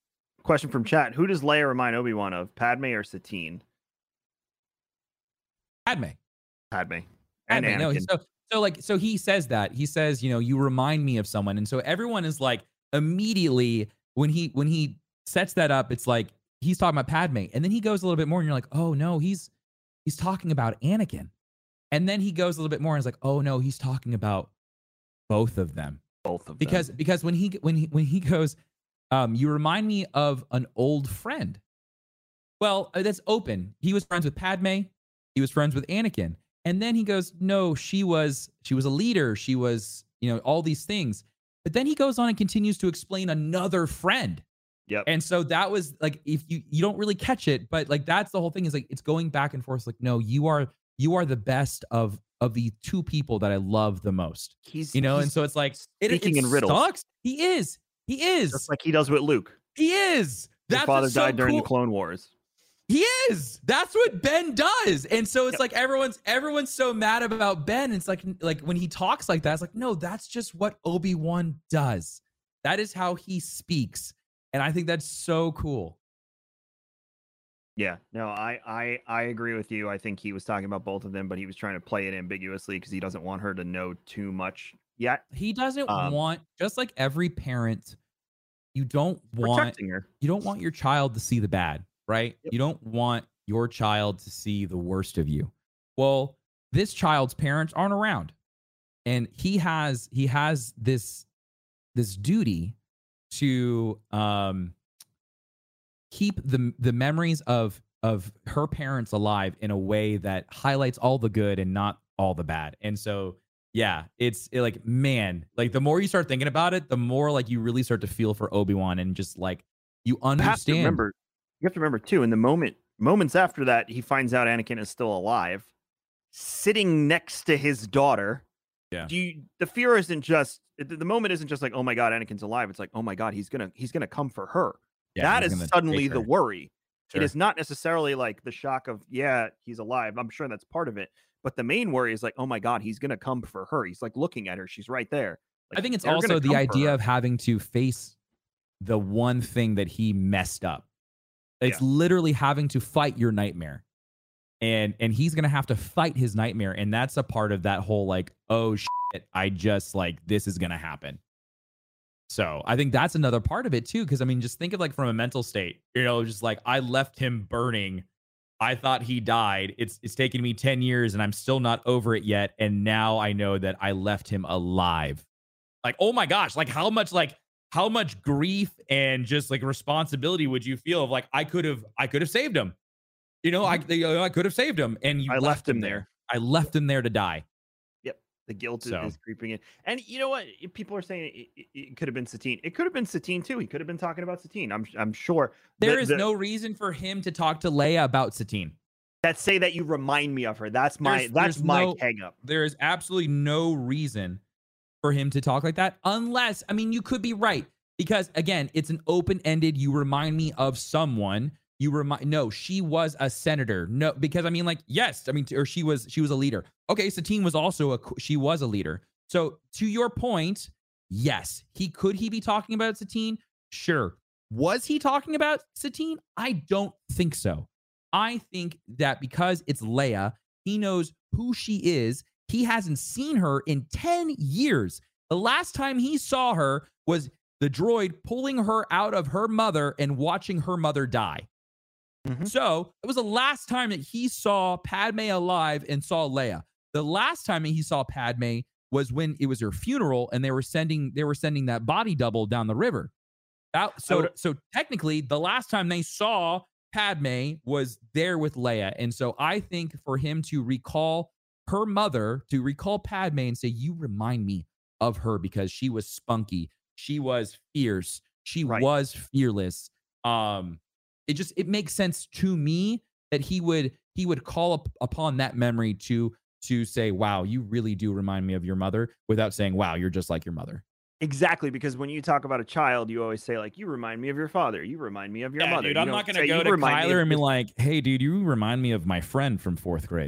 Question from chat: who does Leia remind Obi-Wan of, Padme or Satine? Padme. Padme. And Padme. No, Anakin. so so like so he says that he says you know you remind me of someone, and so everyone is like immediately when he when he sets that up, it's like he's talking about Padme, and then he goes a little bit more, and you're like, oh no, he's he's talking about Anakin, and then he goes a little bit more, and it's like, oh no, he's talking about both of them. Both of because them. because when he when he when he goes, um, you remind me of an old friend. Well, uh, that's open. He was friends with Padme. He was friends with Anakin. And then he goes, no, she was she was a leader. She was, you know, all these things. But then he goes on and continues to explain another friend. Yep. And so that was like, if you you don't really catch it, but like that's the whole thing is like it's going back and forth. Like, no, you are you are the best of of the two people that I love the most. He's you know, he's and so it's like it, speaking it in riddles. Sucks. He is. He is. Just like he does with Luke. He is. His That's father what's so died during cool. the Clone Wars. He is. That's what Ben does. And so it's Yep. like everyone's everyone's so mad about Ben. It's like like when he talks like that, it's like, no, that's just what Obi-Wan does. That is how he speaks. And I think that's so cool. Yeah, no, I, I I agree with you. I think he was talking about both of them, but he was trying to play it ambiguously because he doesn't want her to know too much yet. He doesn't Um, want, just like every parent, you don't want Protecting her. you don't want your child to see the bad, right? Yep. You don't want your child to see the worst of you. Well, this child's parents aren't around. And he has he has this this duty to um keep the the memories of of her parents alive in a way that highlights all the good and not all the bad. And so yeah, it's it like man, like the more you start thinking about it, the more like you really start to feel for Obi-Wan and just like you You have to understand. remember, you have to remember too, in the moment, moments after that, he finds out Anakin is still alive, sitting next to his daughter. Yeah. Do you, the fear isn't just the, the moment isn't just like, oh my God, Anakin's alive. It's like, oh my God, he's gonna he's gonna come for her. Yeah, that he's is gonna suddenly take the her. worry. Sure. It is not necessarily like the shock of, yeah, he's alive. I'm sure that's part of it. But the main worry is like, oh my God, he's gonna come for her. He's like looking at her. She's right there. Like, I think it's they're also gonna the come for idea her. of having to face the one thing that he messed up. It's Yeah. literally having to fight your nightmare. And and he's going to have to fight his nightmare, and that's a part of that whole like, oh shit, I just like this is going to happen. So, I think that's another part of it too, cuz I mean just think of like from a mental state, you know, just like I left him burning. I thought he died. It's it's taken me ten years and I'm still not over it yet, and now I know that I left him alive. Like, oh my gosh, like how much like how much grief and just like responsibility would you feel of like I could have I could have saved him. You know, I you know, I could have saved him, and you I left him there. I left him there to die. Yep. The guilt is- So. is creeping in. And you know what? People are saying it, it, it could have been Satine. It could have been Satine too. He could have been talking about Satine. I'm I'm sure. There The- is the- no reason for him to talk to Leia about Satine. that say that you remind me of her. That's my There's- that's there's my no- hang up. There is absolutely no reason for him to talk like that, unless, I mean, you could be right, because again, it's an open-ended, you remind me of someone. You remind, no, she was a senator. No, because I mean, like, yes, I mean, or she was, she was a leader. Okay, Satine was also a, she was a leader. So to your point, yes, he could he be talking about Satine? Sure. Was he talking about Satine? I don't think so. I think that because it's Leia, he knows who she is. He hasn't seen her in ten years. The last time he saw her was the droid pulling her out of her mother and watching her mother die. Mhm. So it was the last time that he saw Padme alive and saw Leia. The last time that he saw Padme was when it was her funeral and they were sending they were sending that body double down the river. That, so would- so technically the last time they saw Padme was there with Leia. And so I think for him to recall her mother, to recall Padme and say, you remind me of her because she was spunky. She was fierce. She Right. was fearless. Um, it just, it makes sense to me that he would, he would call up upon that memory to, to say, wow, you really do remind me of your mother, without saying, wow, you're just like your mother. Exactly, because when you talk about a child, you always say like, "You remind me of your father. You remind me of your Yeah, mother." dude, You I'm don't not going say, to go "You to remind me Kyler of and be this-" like, hey, dude, you remind me of my friend from fourth grade.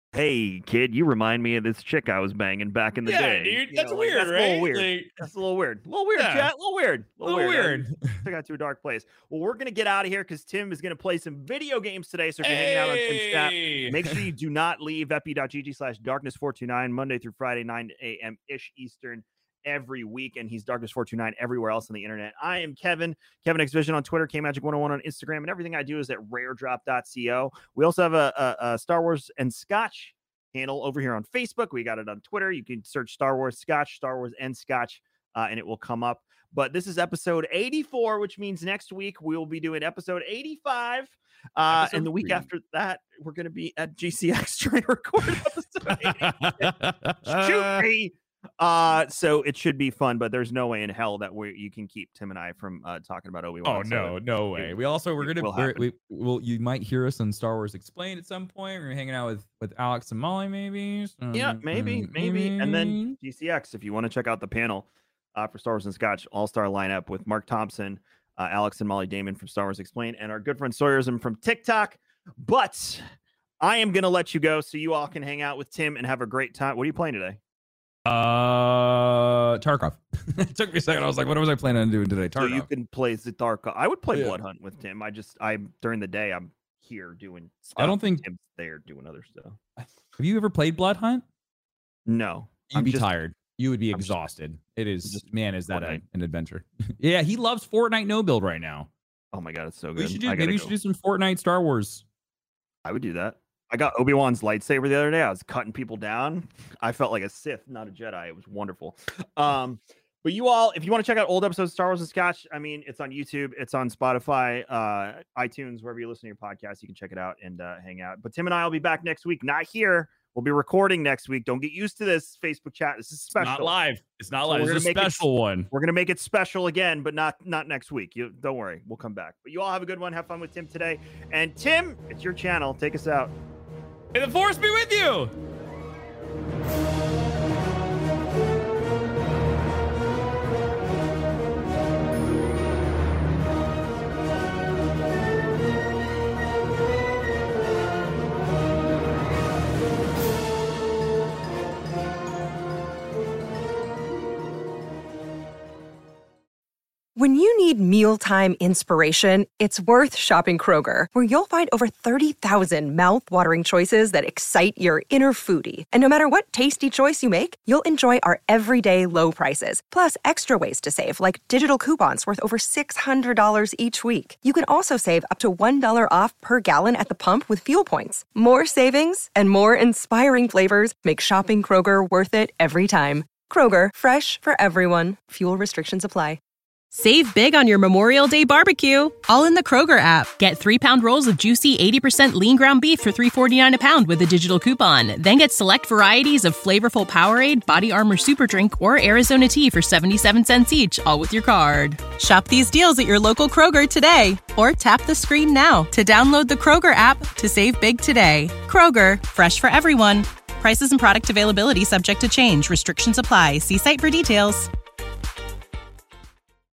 hey, kid, you remind me of this chick I was banging back in the Yeah, day. dude, You that's know, like, weird, that's A little right? weird. Like- That's a little weird. A little weird, Yeah. chat. A little weird. A A little weird. Took out to a dark place. Well, we're gonna get out of here because Tim is gonna play some video games today. So if you're hanging out on Tim's chat, Hey! make sure you do not leave epi.gg slash darkness four two nine Monday through Friday, nine a.m. ish Eastern every week. And he's darkness four two nine everywhere else on the internet. I am Kevin, Kevin X Vision on Twitter, K Magic one oh one on Instagram, and everything I do is at rare drop dot co. We also have a, a, a Star Wars and Scotch handle over here on Facebook. We got it on Twitter. You can search Star Wars Scotch, Star Wars and Scotch, uh, and it will come up. But this is episode eighty-four, which means next week we will be doing episode eighty-five. Uh, Episode and the week three. after that, we're going to be at G C X trying to record episode eighty-six. Shoot me. Uh, so it should be fun, but there's no way in hell that we you can keep Tim and I from uh, talking about Obi-Wan. Oh So no, no way. We also we're it gonna will we're, happen. we well you might hear us on Star Wars Explained at some point. We're hanging out with with Alex and Molly, maybe. So, Yeah, maybe, mm, maybe. And then maybe. G C X, if you want to check out the panel uh, for Star Wars and Scotch All-Star lineup with Mark Thompson, uh, Alex and Molly Damon from Star Wars Explained, and our good friend Sawyerism from TikTok. But I am going to let you go so you all can hang out with Tim and have a great time. What are you playing today? Uh, Tarkov. It took me a second. I was like, what was I planning on doing today? So you Tarkov. can play Zatarka. I would play Yeah. Blood Hunt with Tim. I just, I'm during the day, I'm here doing stuff. I don't think- Tim's there doing other stuff. Have you ever played Blood Hunt? No. You'd I'm be just- tired. You would be I'm just- exhausted. It is just man, is that a, Fortnite. an adventure? Yeah, he loves Fortnite no build right now. Oh my God, it's so good. We should do I gotta maybe we go. should do some Fortnite Star Wars. I would do that. I got Obi-Wan's lightsaber the other day. I was cutting people down. I felt like a Sith, not a Jedi. It was wonderful. Um, but you all, if you want to check out old episodes of Star Wars and Scotch, I mean, it's on YouTube, it's on Spotify, uh, iTunes, wherever you listen to your podcast, you can check it out and uh, hang out. But Tim and I will be back next week. Not here. We'll be recording next week. Don't get used to this Facebook chat. This is special. Not live. It's not So live. we're It's a gonna make it- special one. We're gonna make it special again, but not not next week. You don't worry, we'll come back. But you all have a good one. Have fun with Tim today. And Tim, it's your channel. Take us out. May the force be with you. When you need mealtime inspiration, it's worth shopping Kroger, where you'll find over thirty thousand mouthwatering choices that excite your inner foodie. And no matter what tasty choice you make, you'll enjoy our everyday low prices, plus extra ways to save, like digital coupons worth over six hundred dollars each week. You can also save up to one dollar off per gallon at the pump with fuel points. More savings and more inspiring flavors make shopping Kroger worth it every time. Kroger, fresh for everyone. Fuel restrictions apply. Save big on your Memorial Day barbecue, all in the Kroger app. Get three-pound rolls of juicy eighty percent lean ground beef for three forty-nine a pound with a digital coupon. Then get select varieties of flavorful Powerade, Body Armor Super Drink, or Arizona tea for seventy-seven cents each, all with your card. Shop these deals at your local Kroger today, or tap the screen now to download the Kroger app to save big today. Kroger, fresh for everyone. Prices and product availability subject to change. Restrictions apply. See site for details.